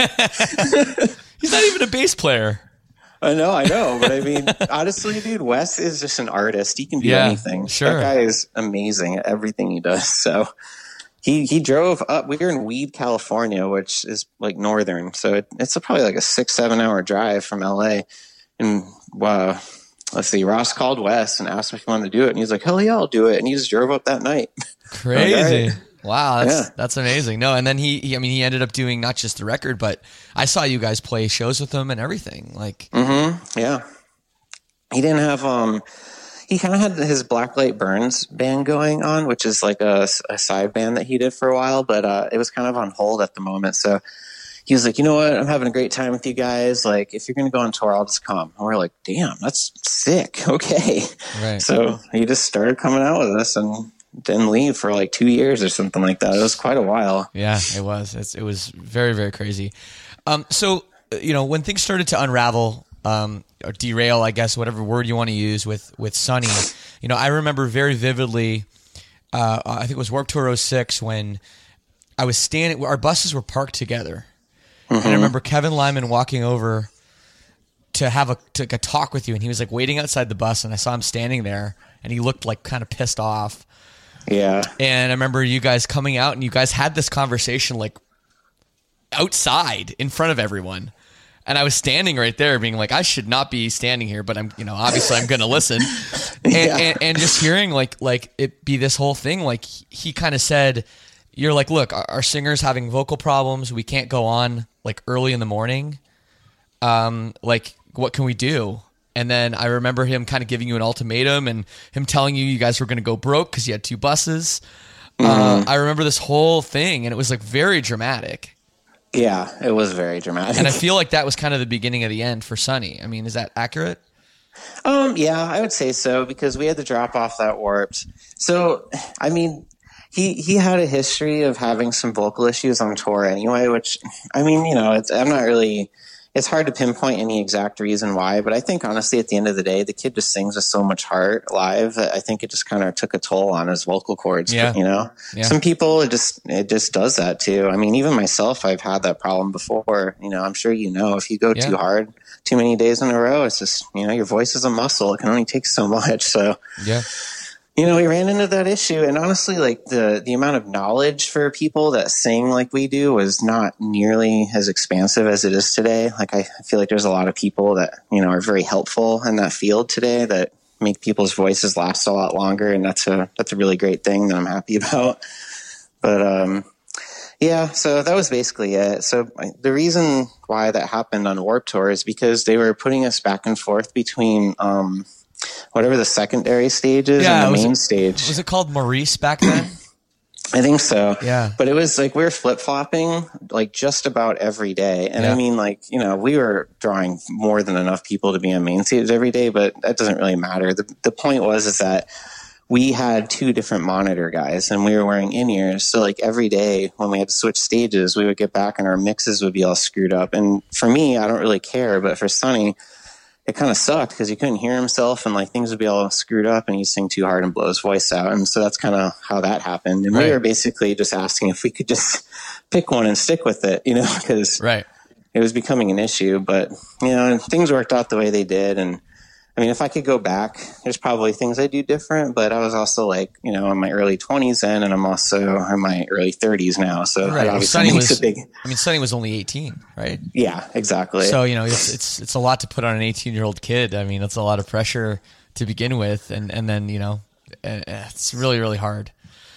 [SPEAKER 3] He's not even a bass player.
[SPEAKER 4] I know, I know. But I mean, honestly, dude, Wes is just an artist. He can do
[SPEAKER 3] Yeah,
[SPEAKER 4] anything.
[SPEAKER 3] sure.
[SPEAKER 4] That guy is amazing at everything he does. So he, he drove up. We were in Weed, California, which is like northern. So it, it's a, probably like a six, seven hour drive from L A. And uh, let's see, Ross called Wes and asked him if he wanted to do it. And he's like, hell yeah, I'll do it. And he just drove up that night.
[SPEAKER 3] Crazy.
[SPEAKER 4] Like, right.
[SPEAKER 3] Wow, that's
[SPEAKER 4] Yeah.
[SPEAKER 3] that's amazing. No, and then he, he, I mean, he ended up doing not just the record, but I saw you guys play shows with him and everything. Like,
[SPEAKER 4] Mm-hmm. Yeah. He didn't have, um, he kind of had his Blacklight Burns band going on, which is like a, a side band that he did for a while, but uh, it was kind of on hold at the moment. So he was like, you know what? I'm having a great time with you guys. Like, if you're going to go on tour, I'll just come. And we're like, damn, that's sick. Okay.
[SPEAKER 3] Right.
[SPEAKER 4] So he just started coming out with us and didn't leave for like two years or something like that. It was quite a while.
[SPEAKER 3] yeah, it was. It's, it was very, very crazy. Um, so, you know, when things started to unravel, um, or derail, I guess, whatever word you want to use with, with Sonny, you know, I remember very vividly, uh, I think it was Warped Tour oh six when I was standing, our buses were parked together. And I remember Kevin Lyman walking over to have a to like a talk with you, and he was like waiting outside the bus, and I saw him standing there, and he looked like kind of pissed off.
[SPEAKER 4] Yeah.
[SPEAKER 3] And I remember you guys coming out, and you guys had this conversation like outside in front of everyone. And I was standing right there, being like, I should not be standing here, but I'm, you know, obviously I'm going to listen. And,
[SPEAKER 4] Yeah.
[SPEAKER 3] and and just hearing like like it be this whole thing, like he, he kind of said, you're like, look, our, our singer's having vocal problems. We can't go on like early in the morning. Um, like, what can we do? And then I remember him kind of giving you an ultimatum and him telling you you guys were going to go broke because you had two buses.
[SPEAKER 4] Mm-hmm.
[SPEAKER 3] Uh, I remember this whole thing, and it was like very dramatic.
[SPEAKER 4] Yeah, it was very dramatic.
[SPEAKER 3] And I feel like that was kind of the beginning of the end for Sonny. I mean, is that accurate?
[SPEAKER 4] Um, yeah, I would say so, because we had to drop off that Warped. So, I mean, he he had a history of having some vocal issues on tour anyway, which, I mean, you know, it's, I'm not really, it's hard to pinpoint any exact reason why, but I think honestly at the end of the day, the kid just sings with so much heart live that I think it just kind of took a toll on his vocal cords.
[SPEAKER 3] Yeah.
[SPEAKER 4] You know,
[SPEAKER 3] Yeah.
[SPEAKER 4] some people, it just, it just does that too. I mean, even myself, I've had that problem before. You know, I'm sure you know, if you go
[SPEAKER 3] Yeah.
[SPEAKER 4] too hard, too many days in a row, it's just, you know, your voice is a muscle. It can only take so much. So,
[SPEAKER 3] Yeah.
[SPEAKER 4] you know, we ran into that issue, and honestly, like the the amount of knowledge for people that sing like we do was not nearly as expansive as it is today. Like I feel like there's a lot of people that, you know, are very helpful in that field today that make people's voices last a lot longer, and that's a that's a really great thing that I'm happy about. But um yeah, so that was basically it. So the reason why that happened on Warped Tour is because they were putting us back and forth between um whatever the secondary stage is
[SPEAKER 3] Yeah,
[SPEAKER 4] and the
[SPEAKER 3] was
[SPEAKER 4] main
[SPEAKER 3] it-
[SPEAKER 4] stage.
[SPEAKER 3] Was it called Maurice back then?
[SPEAKER 4] I think so.
[SPEAKER 3] Yeah.
[SPEAKER 4] But it was like we were flip flopping like just about every day. And
[SPEAKER 3] Yeah.
[SPEAKER 4] I mean, like, you know, we were drawing more than enough people to be on main stage every day, but that doesn't really matter. The, the point was, is that we had two different monitor guys and we were wearing in-ears. So like every day when we had to switch stages, we would get back and our mixes would be all screwed up. And for me, I don't really care, but for Sonny, it kind of sucked because he couldn't hear himself and like things would be all screwed up and he'd sing too hard and blow his voice out. And so that's kind of how that happened. And
[SPEAKER 3] Right.
[SPEAKER 4] we were basically just asking if we could just pick one and stick with it, you know, because
[SPEAKER 3] Right.
[SPEAKER 4] it was becoming an issue. But, you know, things worked out the way they did. And I mean, if I could go back, there's probably things I do different, but I was also like, you know, in my early twenties then, and I'm also in my early thirties now. So
[SPEAKER 3] Right.
[SPEAKER 4] that
[SPEAKER 3] Well,
[SPEAKER 4] obviously
[SPEAKER 3] Sonny
[SPEAKER 4] makes
[SPEAKER 3] was,
[SPEAKER 4] a big,
[SPEAKER 3] I mean, Sonny was only eighteen, right?
[SPEAKER 4] yeah, exactly.
[SPEAKER 3] So, you know, it's, it's, it's a lot to put on an eighteen year old kid. I mean, it's a lot of pressure to begin with. And, and then, you know, uh, it's really, really hard.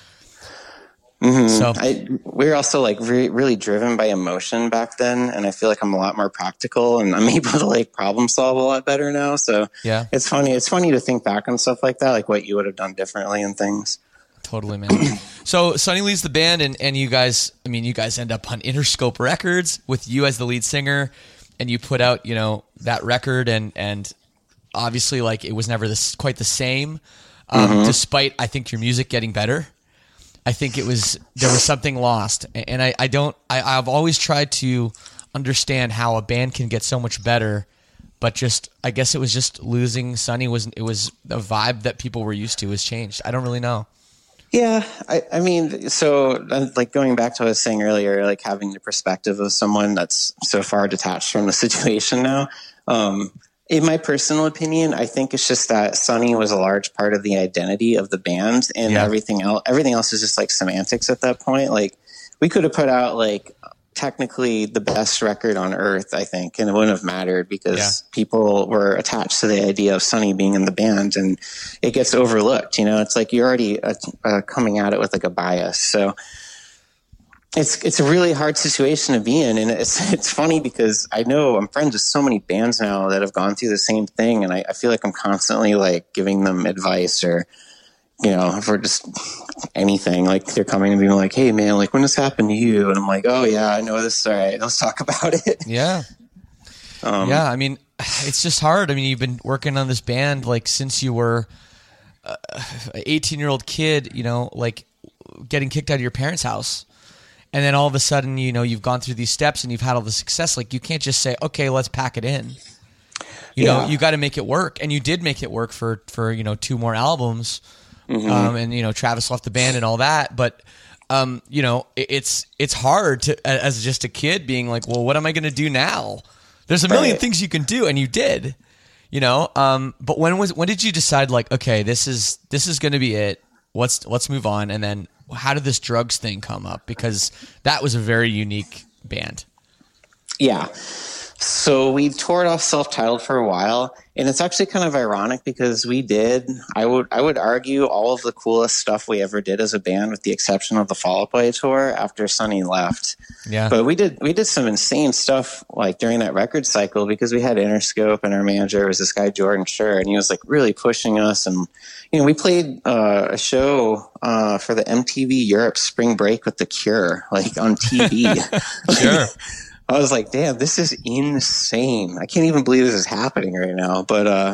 [SPEAKER 4] Mm-hmm.
[SPEAKER 3] So
[SPEAKER 4] I, we were also like re- really driven by emotion back then, and I feel like I'm a lot more practical, and I'm able to like problem solve a lot better now. So
[SPEAKER 3] Yeah.
[SPEAKER 4] it's funny. It's funny to think back on stuff like that, like what you would have done differently and things.
[SPEAKER 3] Totally, man. So Sonny leaves the band, and, and you guys, I mean, you guys end up on Interscope Records with you as the lead singer, and you put out, you know, that record, and and obviously like it was never this quite the same. Um,
[SPEAKER 4] Mm-hmm.
[SPEAKER 3] Despite I think your music getting better, I think it was there was something lost, and I, I don't I, I've always tried to understand how a band can get so much better, but just I guess it was just losing Sonny was it was the vibe that people were used to was changed. I don't really know.
[SPEAKER 4] Yeah, I, I mean, so like going back to what I was saying earlier, like having the perspective of someone that's so far detached from the situation now. Um, in my personal opinion, I think it's just that Sonny was a large part of the identity of the band, and
[SPEAKER 3] Yeah.
[SPEAKER 4] everything else. Everything else is just like semantics at that point. Like we could have put out like technically the best record on earth, I think, and it wouldn't have mattered because
[SPEAKER 3] Yeah.
[SPEAKER 4] people were attached to the idea of Sonny being in the band, and it gets overlooked. You know, it's like you're already uh, uh, coming at it with like a bias. So it's it's a really hard situation to be in, and it's it's funny because I know I'm friends with so many bands now that have gone through the same thing, and I, I feel like I'm constantly like giving them advice or, you know, for just anything. Like they're coming and being like, "Hey, man, like when this happened to you?" And I'm like, "Oh yeah, I know this. All right, let's talk about it."
[SPEAKER 3] Yeah.
[SPEAKER 4] Um,
[SPEAKER 3] yeah, I mean, it's just hard. I mean, you've been working on this band like since you were uh, an eighteen-year-old kid, you know, like getting kicked out of your parents' house. And then all of a sudden, you know, you've gone through these steps and you've had all the success. Like you can't just say, okay, let's pack it in. You
[SPEAKER 4] Yeah.
[SPEAKER 3] know, you got to make it work. And you did make it work for, for you know, two more albums. Mm-hmm. Um, and, you know, Travis left the band and all that. But, um, you know, it, it's it's hard to as just a kid being like, well, what am I going to do now? There's a million
[SPEAKER 4] Right.
[SPEAKER 3] things you can do. And you did, you know. Um, but when was when did you decide like, okay, this is this is going to be it. Let's let's move on. And then how did this drugs thing come up? Because that was a very unique band.
[SPEAKER 4] Yeah. So we toured off self-titled for a while, and it's actually kind of ironic because we did, I would I would argue, all of the coolest stuff we ever did as a band, with the exception of the Fall Out Boy tour after Sonny left.
[SPEAKER 3] Yeah.
[SPEAKER 4] But we did we did some insane stuff like during that record cycle because we had Interscope, and our manager was this guy Jordan Schur, and he was like really pushing us. And you know, we played uh, a show uh, for the M T V Europe Spring Break with The Cure, like on T V.
[SPEAKER 3] Sure.
[SPEAKER 4] I was like, damn, this is insane. I can't even believe this is happening right now. But uh,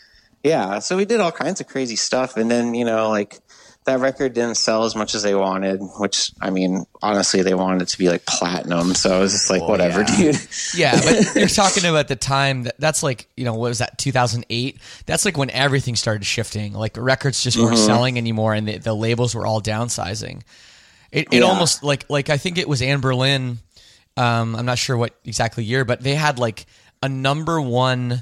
[SPEAKER 4] yeah, so we did all kinds of crazy stuff. And then, you know, like that record didn't sell as much as they wanted, which, I mean, honestly, they wanted it to be like platinum. So I was just like,
[SPEAKER 3] Oh,
[SPEAKER 4] whatever,
[SPEAKER 3] yeah.
[SPEAKER 4] dude.
[SPEAKER 3] Yeah, but you're talking about the time that that's like, you know, what was that, two thousand eight? That's like when everything started shifting. Like records just weren't
[SPEAKER 4] Mm-hmm.
[SPEAKER 3] selling anymore, and the, the labels were all downsizing. It, it
[SPEAKER 4] Yeah.
[SPEAKER 3] almost like like I think it was Anne Berlin. Um, I'm not sure what exactly year, but they had like a number one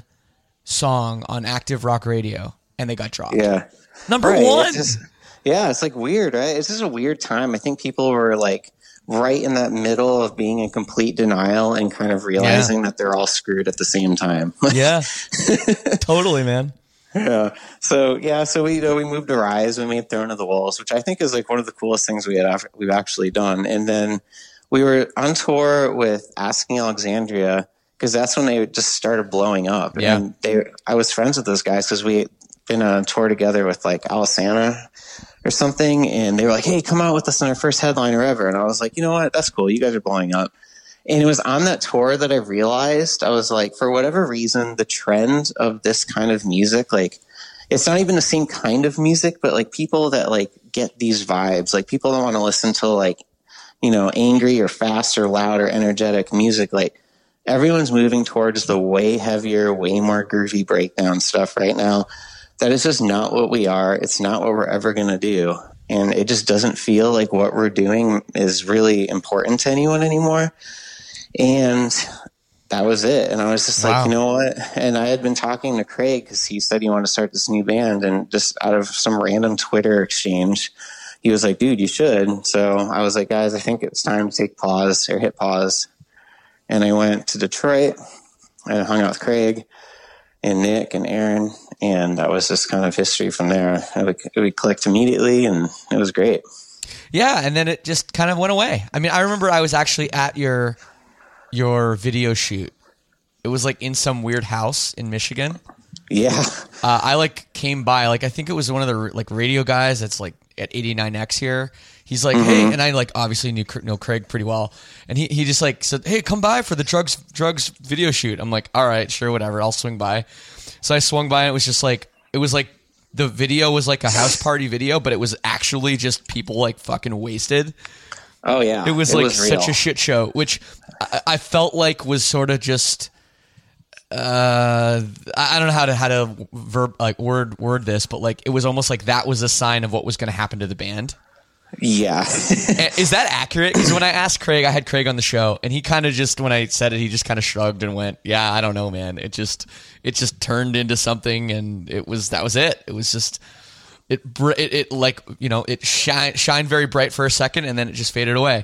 [SPEAKER 3] song on active rock radio, and they got dropped.
[SPEAKER 4] Yeah.
[SPEAKER 3] Number
[SPEAKER 4] Right,
[SPEAKER 3] one.
[SPEAKER 4] it's just- yeah, it's like weird, right? It's just a weird time. I think people were like right in that middle of being in complete denial and kind of realizing that they're all screwed at the same time.
[SPEAKER 3] Yeah, totally, man.
[SPEAKER 4] Yeah. So yeah. So we you know, we moved to Rise. We made Throne of the Wolves, which I think is like one of the coolest things we had af- we've actually done. And then we were on tour with Asking Alexandria because that's when they just started blowing up.
[SPEAKER 3] Yeah.
[SPEAKER 4] And they, I was friends with those guys because we been on tour together with like Alisana or something, and they were like, "Hey, come out with us on our first headliner ever." And I was like, "You know what? That's cool. You guys are blowing up." And it was on that tour that I realized, I was like, for whatever reason, the trend of this kind of music, like, it's not even the same kind of music, but like people that like get these vibes, like people that want to listen to like, you know, angry or fast or loud or energetic music, like everyone's moving towards the way heavier, way more groovy breakdown stuff right now. That is just not what we are. It's not what we're ever going to do. And it just doesn't feel like what we're doing is really important to anyone anymore. And that was it. And I was just
[SPEAKER 3] Wow.
[SPEAKER 4] like, you know what? And I had been talking to Craig because he said he wanted to start this new band. And just out of some random Twitter exchange, he was like, dude, you should. So I was like, guys, I think it's time to take pause or hit pause. And I went to Detroit. I hung out with Craig and Nick and Aaron. And that was just kind of history from there. We clicked immediately, and it was great.
[SPEAKER 3] Yeah, and then it just kind of went away. I mean, I remember I was actually at your your video shoot. It was like in some weird house in Michigan.
[SPEAKER 4] Yeah.
[SPEAKER 3] Uh, I like came by, like I think it was one of the like radio guys that's like at eighty-nine X here. He's like,
[SPEAKER 4] Mm-hmm.
[SPEAKER 3] hey, and I like obviously knew know Craig pretty well, and he he just like said, hey, come by for the drugs drugs video shoot. I'm like, all right, sure, whatever, I'll swing by. So I swung by and it was just like, it was like, the video was like a house party video, but it was actually just people like fucking wasted.
[SPEAKER 4] Oh yeah.
[SPEAKER 3] It was
[SPEAKER 4] it
[SPEAKER 3] like
[SPEAKER 4] was
[SPEAKER 3] such a shit show, which I, I felt like was sort of just, uh, I don't know how to, how to verb, like word, word this, but like, it was almost like that was a sign of what was going to happen to the band.
[SPEAKER 4] Yeah.
[SPEAKER 3] Is that accurate? Because when I asked Craig, I had Craig on the show, and he kind of just, when I said it, he just kind of shrugged and went, yeah, I don't know, man. It just, it just turned into something, and it was, that was it. It was just, it, it, it like, you know, it shine, shined very bright for a second, and then it just faded away.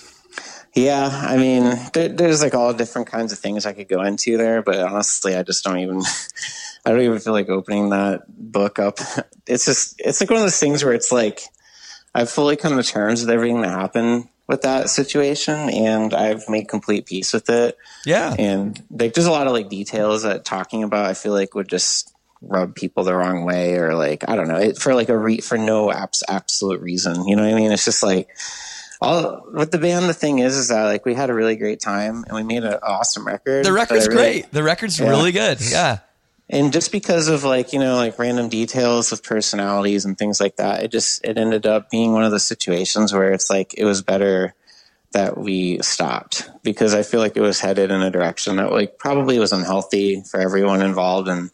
[SPEAKER 4] Yeah. I mean, there, there's like all different kinds of things I could go into there, but honestly, I just don't even, I don't even feel like opening that book up. It's just, it's like one of those things where it's like, I've fully come to terms with everything that happened with that situation, and I've made complete peace with it.
[SPEAKER 3] Yeah.
[SPEAKER 4] And like, there's a lot of like details that talking about, I feel like would just rub people the wrong way, or like, I don't know, it, for like a re, for no abs, absolute reason. You know what I mean? It's just like, all with the band, the thing is, is that like we had a really great time and we made an awesome record.
[SPEAKER 3] The record's
[SPEAKER 4] really,
[SPEAKER 3] great. The record's
[SPEAKER 4] yeah.
[SPEAKER 3] really good. Yeah.
[SPEAKER 4] And just because of like, you know, like random details of personalities and things like that, it just, it ended up being one of the situations where it's like, it was better that we stopped, because I feel like it was headed in a direction that like probably was unhealthy for everyone involved. And,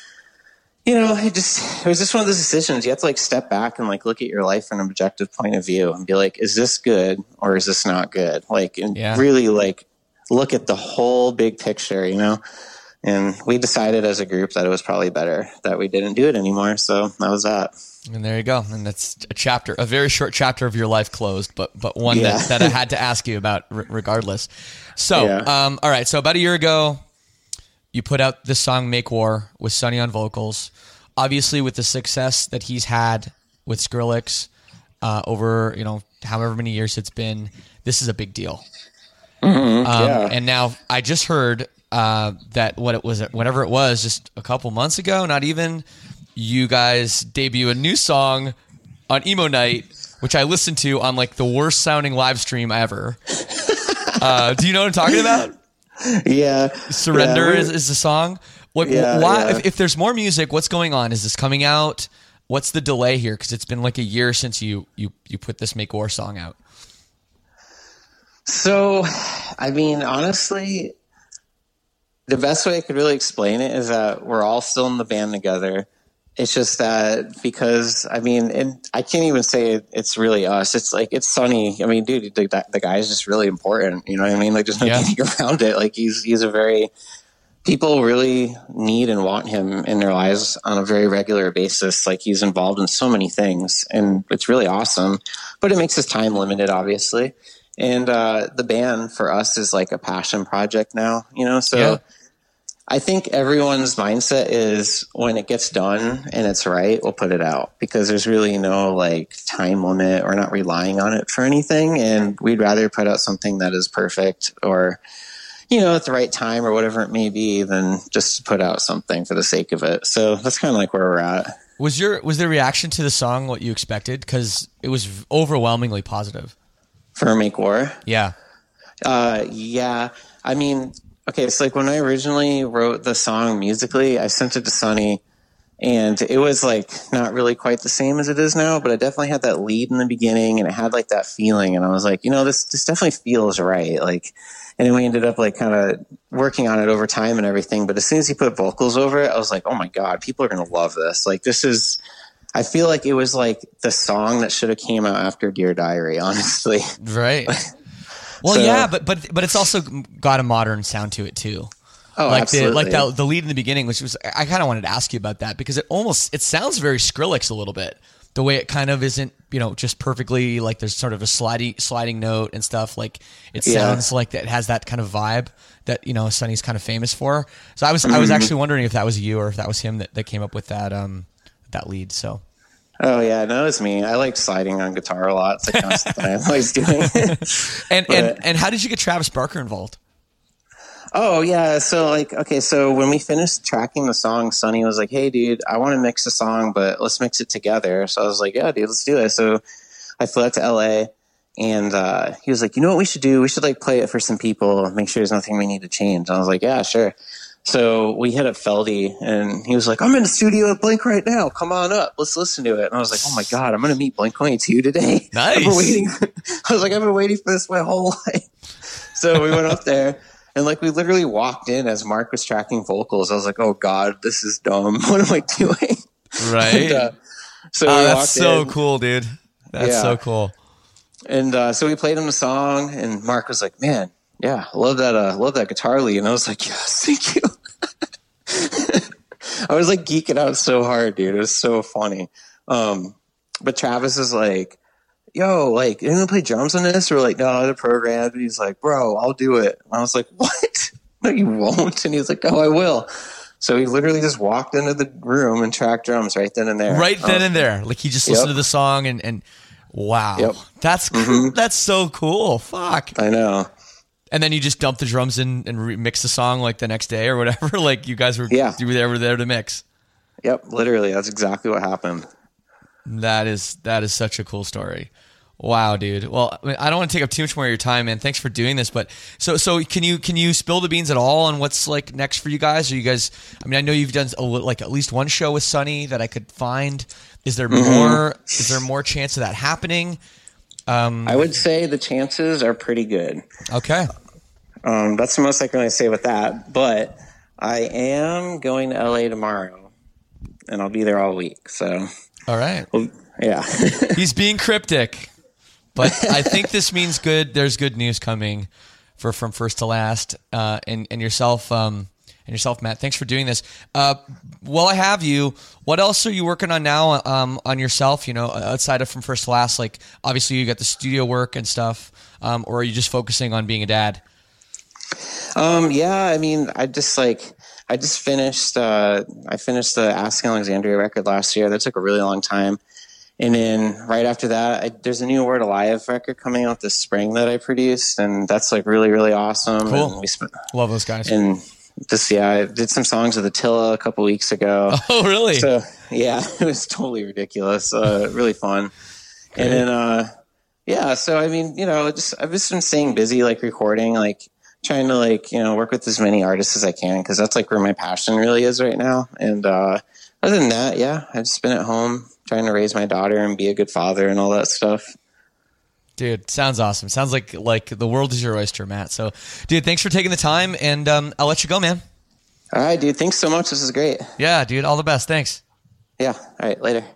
[SPEAKER 4] you know, it just, it was just one of those decisions. You have to like step back and like look at your life from an objective point of view and be like, is this good or is this not good? Like, and
[SPEAKER 3] yeah.
[SPEAKER 4] really like look at the whole big picture, you know? And we decided as a group that it was probably better that we didn't do it anymore. So that was that.
[SPEAKER 3] And there you go. And that's a chapter, a very short chapter of your life closed, but but one
[SPEAKER 4] yeah.
[SPEAKER 3] that, that I had to ask you about r- regardless. So,
[SPEAKER 4] yeah.
[SPEAKER 3] um, all right. So about a year ago, you put out this song, Make War, with Sonny on vocals. Obviously, with the success that he's had with Skrillex uh, over, you know, however many years it's been, this is a big deal.
[SPEAKER 4] Mm-hmm.
[SPEAKER 3] Um,
[SPEAKER 4] yeah.
[SPEAKER 3] And now I just heard uh, that what it was, whatever it was, just a couple months ago, not even, you guys debut a new song on Emo Night, which I listened to on like the worst sounding live stream ever. uh, do you know what I'm talking about?
[SPEAKER 4] Yeah.
[SPEAKER 3] Surrender
[SPEAKER 4] yeah,
[SPEAKER 3] is, is the song. Like,
[SPEAKER 4] yeah,
[SPEAKER 3] why?
[SPEAKER 4] yeah.
[SPEAKER 3] If, if there's more music, what's going on? Is this coming out? What's the delay here? Because it's been like a year since you you you put this Make War song out.
[SPEAKER 4] So, I mean, honestly, the best way I could really explain it is that we're all still in the band together. It's just that because, I mean, and I can't even say it, it's really us. It's like, it's Sonny. I mean, dude, the, the guy is just really important. You know what I mean? Like, there's no
[SPEAKER 3] yeah.
[SPEAKER 4] getting around it. Like, he's, he's a very, people really need and want him in their lives on a very regular basis. Like, he's involved in so many things, and it's really awesome, but it makes his time limited, obviously. And uh, the band for us is like a passion project now, you know? So yeah. I think everyone's mindset is when it gets done and it's right, we'll put it out, because there's really no like time limit. We're not relying on it for anything. And we'd rather put out something that is perfect or, you know, at the right time or whatever it may be than just put out something for the sake of it. So that's kind of like where we're at.
[SPEAKER 3] Was your, was the reaction to the song what you expected? Because it was overwhelmingly positive.
[SPEAKER 4] For Make War?
[SPEAKER 3] Yeah.
[SPEAKER 4] Uh, yeah. I mean, okay, it's like when I originally wrote the song musically, I sent it to Sonny, and it was like not really quite the same as it is now, but it definitely had that lead in the beginning, and it had like that feeling, and I was like, you know, this this definitely feels right. Like, and then we ended up like kind of working on it over time and everything, but as soon as he put vocals over it, I was like, oh my God, people are going to love this. Like, this is, I feel like it was like the song that should have came out after Dear Diary, honestly.
[SPEAKER 3] Right. Well, so, yeah, but but but it's also got a modern sound to it too.
[SPEAKER 4] Oh,
[SPEAKER 3] like
[SPEAKER 4] absolutely.
[SPEAKER 3] The, like the, the lead in the beginning, which was, I kind of wanted to ask you about that, because it almost, it sounds very Skrillex a little bit. The way it kind of isn't, you know, just perfectly, like there's sort of a sliding sliding note and stuff. Like it
[SPEAKER 4] yeah.
[SPEAKER 3] sounds like that has that kind of vibe that, you know, Sonny's kind of famous for. So I was mm-hmm. I was actually wondering if that was you or if that was him that, that came up with that um that lead. So.
[SPEAKER 4] Oh yeah, no, it's me. I like sliding on guitar a lot. It's a constant thing I'm always doing.
[SPEAKER 3] and
[SPEAKER 4] but,
[SPEAKER 3] and and how did you get Travis Barker involved?
[SPEAKER 4] Oh yeah, so like okay, so when we finished tracking the song, Sonny was like, "Hey, dude, I want to mix a song, but let's mix it together." So I was like, "Yeah, dude, let's do it." So I flew out to L A, and uh, he was like, "You know what we should do? We should like play it for some people, make sure there's nothing we need to change." And I was like, "Yeah, sure." So we hit up Feldy, and he was like, I'm in the studio with Blink right now. Come on up. Let's listen to it. And I was like, oh my God, I'm going to meet Blink twenty-two today.
[SPEAKER 3] Nice.
[SPEAKER 4] I've been waiting. I was like, I've been waiting for this my whole life. So we went up there, and like we literally walked in as Mark was tracking vocals. I was like, oh God, this is dumb. What am I doing?
[SPEAKER 3] Right.
[SPEAKER 4] and, uh, so
[SPEAKER 3] oh,
[SPEAKER 4] we
[SPEAKER 3] that's
[SPEAKER 4] walked
[SPEAKER 3] so
[SPEAKER 4] in.
[SPEAKER 3] cool, dude. That's
[SPEAKER 4] Yeah.
[SPEAKER 3] so cool.
[SPEAKER 4] And uh, so we played him the song, and Mark was like, man, yeah, I love that, uh, love that guitar lead. And I was like, yes, thank you. I was like geeking out so hard, dude. It was so funny. Um, but Travis is like, yo, like, you gonna play drums on this? Or like, no, they're programmed. And he's like, bro, I'll do it. And I was like, what? No, you won't. And he's like, oh, I will. So he literally just walked into the room and tracked drums right then and there.
[SPEAKER 3] Right then
[SPEAKER 4] um,
[SPEAKER 3] and there. Like he just
[SPEAKER 4] yep.
[SPEAKER 3] listened to the song and, and wow.
[SPEAKER 4] Yep.
[SPEAKER 3] That's
[SPEAKER 4] Mm-hmm.
[SPEAKER 3] that's so cool. Fuck.
[SPEAKER 4] I know.
[SPEAKER 3] And then you just dump the drums in and re- mix the song like the next day or whatever. Like you guys were,
[SPEAKER 4] Yeah.
[SPEAKER 3] you were there, were there to mix.
[SPEAKER 4] Yep, literally. That's exactly what happened.
[SPEAKER 3] That is that is such a cool story. Wow, dude. Well, I mean, I don't want to take up too much more of your time, man. Thanks for doing this. But so so can you can you spill the beans at all on what's like next for you guys? Are you guys? I mean, I know you've done a, li- like at least one show with Sonny that I could find. Is there
[SPEAKER 4] Mm-hmm.
[SPEAKER 3] more? Is there more chance of that happening? Um,
[SPEAKER 4] I would say the chances are pretty good.
[SPEAKER 3] okay.
[SPEAKER 4] Um, that's the most I can really say with that. But I am going to L A tomorrow, and I'll be there all week. So,
[SPEAKER 3] All right.
[SPEAKER 4] well, yeah.
[SPEAKER 3] He's being cryptic, but I think this means good. There's good news coming for From First to Last, uh, and and yourself, um, and yourself, Matt. Thanks for doing this. Uh, while I have you, what else are you working on now um, on yourself? You know, outside of From First to Last, like obviously you got the studio work and stuff, um, or are you just focusing on being a dad?
[SPEAKER 4] Um, yeah, I mean, I just like, I just finished, uh, I finished the Asking Alexandria record last year. That took a really long time. And then right after that, I, there's a new Word Alive record coming out this spring that I produced. And that's like really, really awesome.
[SPEAKER 3] Cool.
[SPEAKER 4] And we sp-
[SPEAKER 3] Love those guys.
[SPEAKER 4] and just, yeah, I did some songs with Attila a couple weeks ago.
[SPEAKER 3] Oh, really?
[SPEAKER 4] So yeah, it was totally ridiculous. Uh, really fun. And then, uh, yeah, so I mean, you know, just, I've just been staying busy, like recording, like, trying to like, you know, work with as many artists as I can because that's like where my passion really is right now. And uh, other than that, yeah, I've just been at home trying to raise my daughter and be a good father and all that stuff.
[SPEAKER 3] Dude, sounds awesome. Sounds like like the world is your oyster, Matt. So, dude, thanks for taking the time, and um, I'll let you go, man.
[SPEAKER 4] All right, dude. Thanks so much. This is great.
[SPEAKER 3] Yeah, dude. All the best. Thanks.
[SPEAKER 4] Yeah. All right. Later.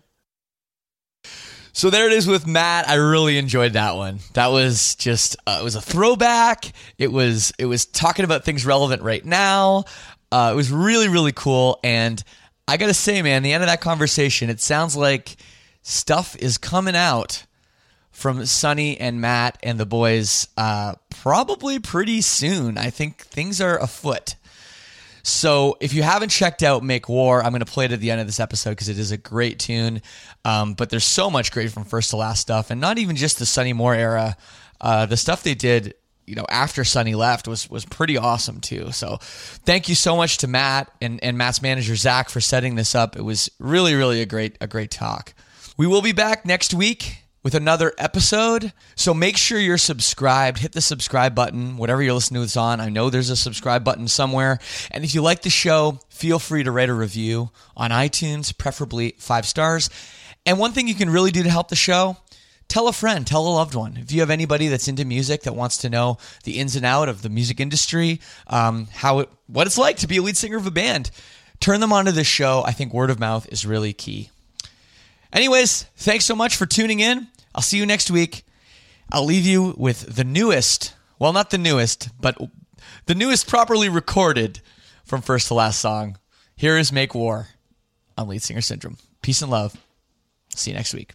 [SPEAKER 3] So there it is with Matt. I really enjoyed that one. That was just uh, it was a throwback. It was it was talking about things relevant right now. Uh, it was really really cool. And I gotta say, man, the end of that conversation, it sounds like stuff is coming out from Sonny and Matt and the boys uh, probably pretty soon. I think things are afoot. So if you haven't checked out Make War, I'm going to play it at the end of this episode because it is a great tune. Um, but there's so much great From First to Last stuff, and not even just the Sonny Moore era. Uh, the stuff they did, you know, after Sonny left was was pretty awesome too. So thank you so much to Matt and, and Matt's manager Zach for setting this up. It was really, really a great a great talk. We will be back next week with another episode. So make sure you're subscribed. Hit the subscribe button, whatever you're listening to this on. I know there's a subscribe button somewhere. And if you like the show, feel free to write a review on iTunes, preferably five stars. And one thing you can really do to help the show, tell a friend, tell a loved one. If you have anybody that's into music that wants to know the ins and out of the music industry, um, how it, what it's like to be a lead singer of a band, turn them onto this show. I think word of mouth is really key. Anyways, thanks so much for tuning in. I'll see you next week. I'll leave you with the newest, well, not the newest, but the newest properly recorded From First to Last song. Here is Make War on Lead Singer Syndrome. Peace and love. See you next week.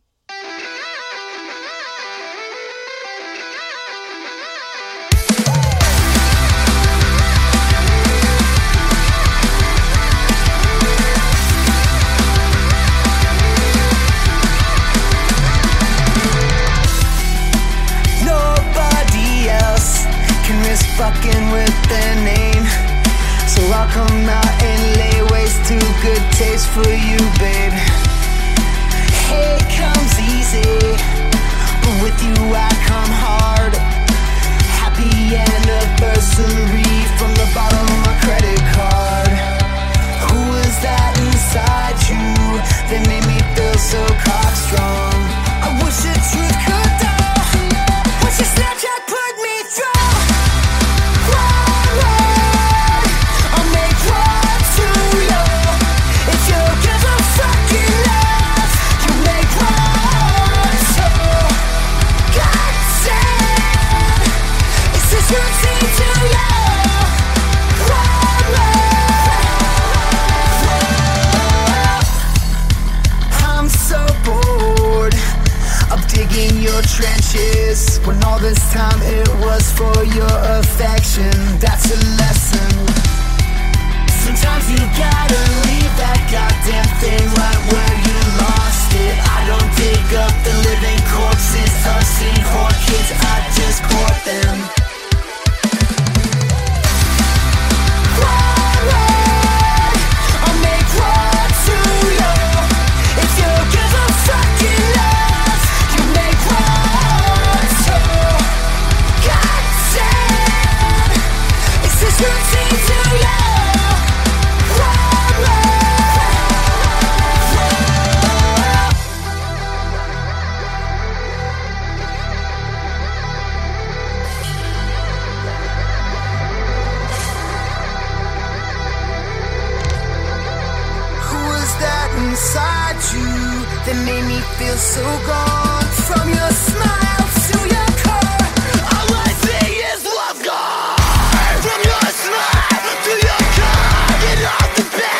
[SPEAKER 5] Fucking with their name, so I'll come out and lay waste to good taste for you, babe. Hate comes easy, but with you I come hard. Happy anniversary from the bottom of my credit card. when all this time it was for your affection. That's a lesson. Sometimes you gotta leave that goddamn thing right where you lost it. I don't dig up the living corpses of seen whore kids, I just court them. Inside you that made me feel so gone. From your smile to your car, all I see is love gone. From your smile to your car, get off the bed.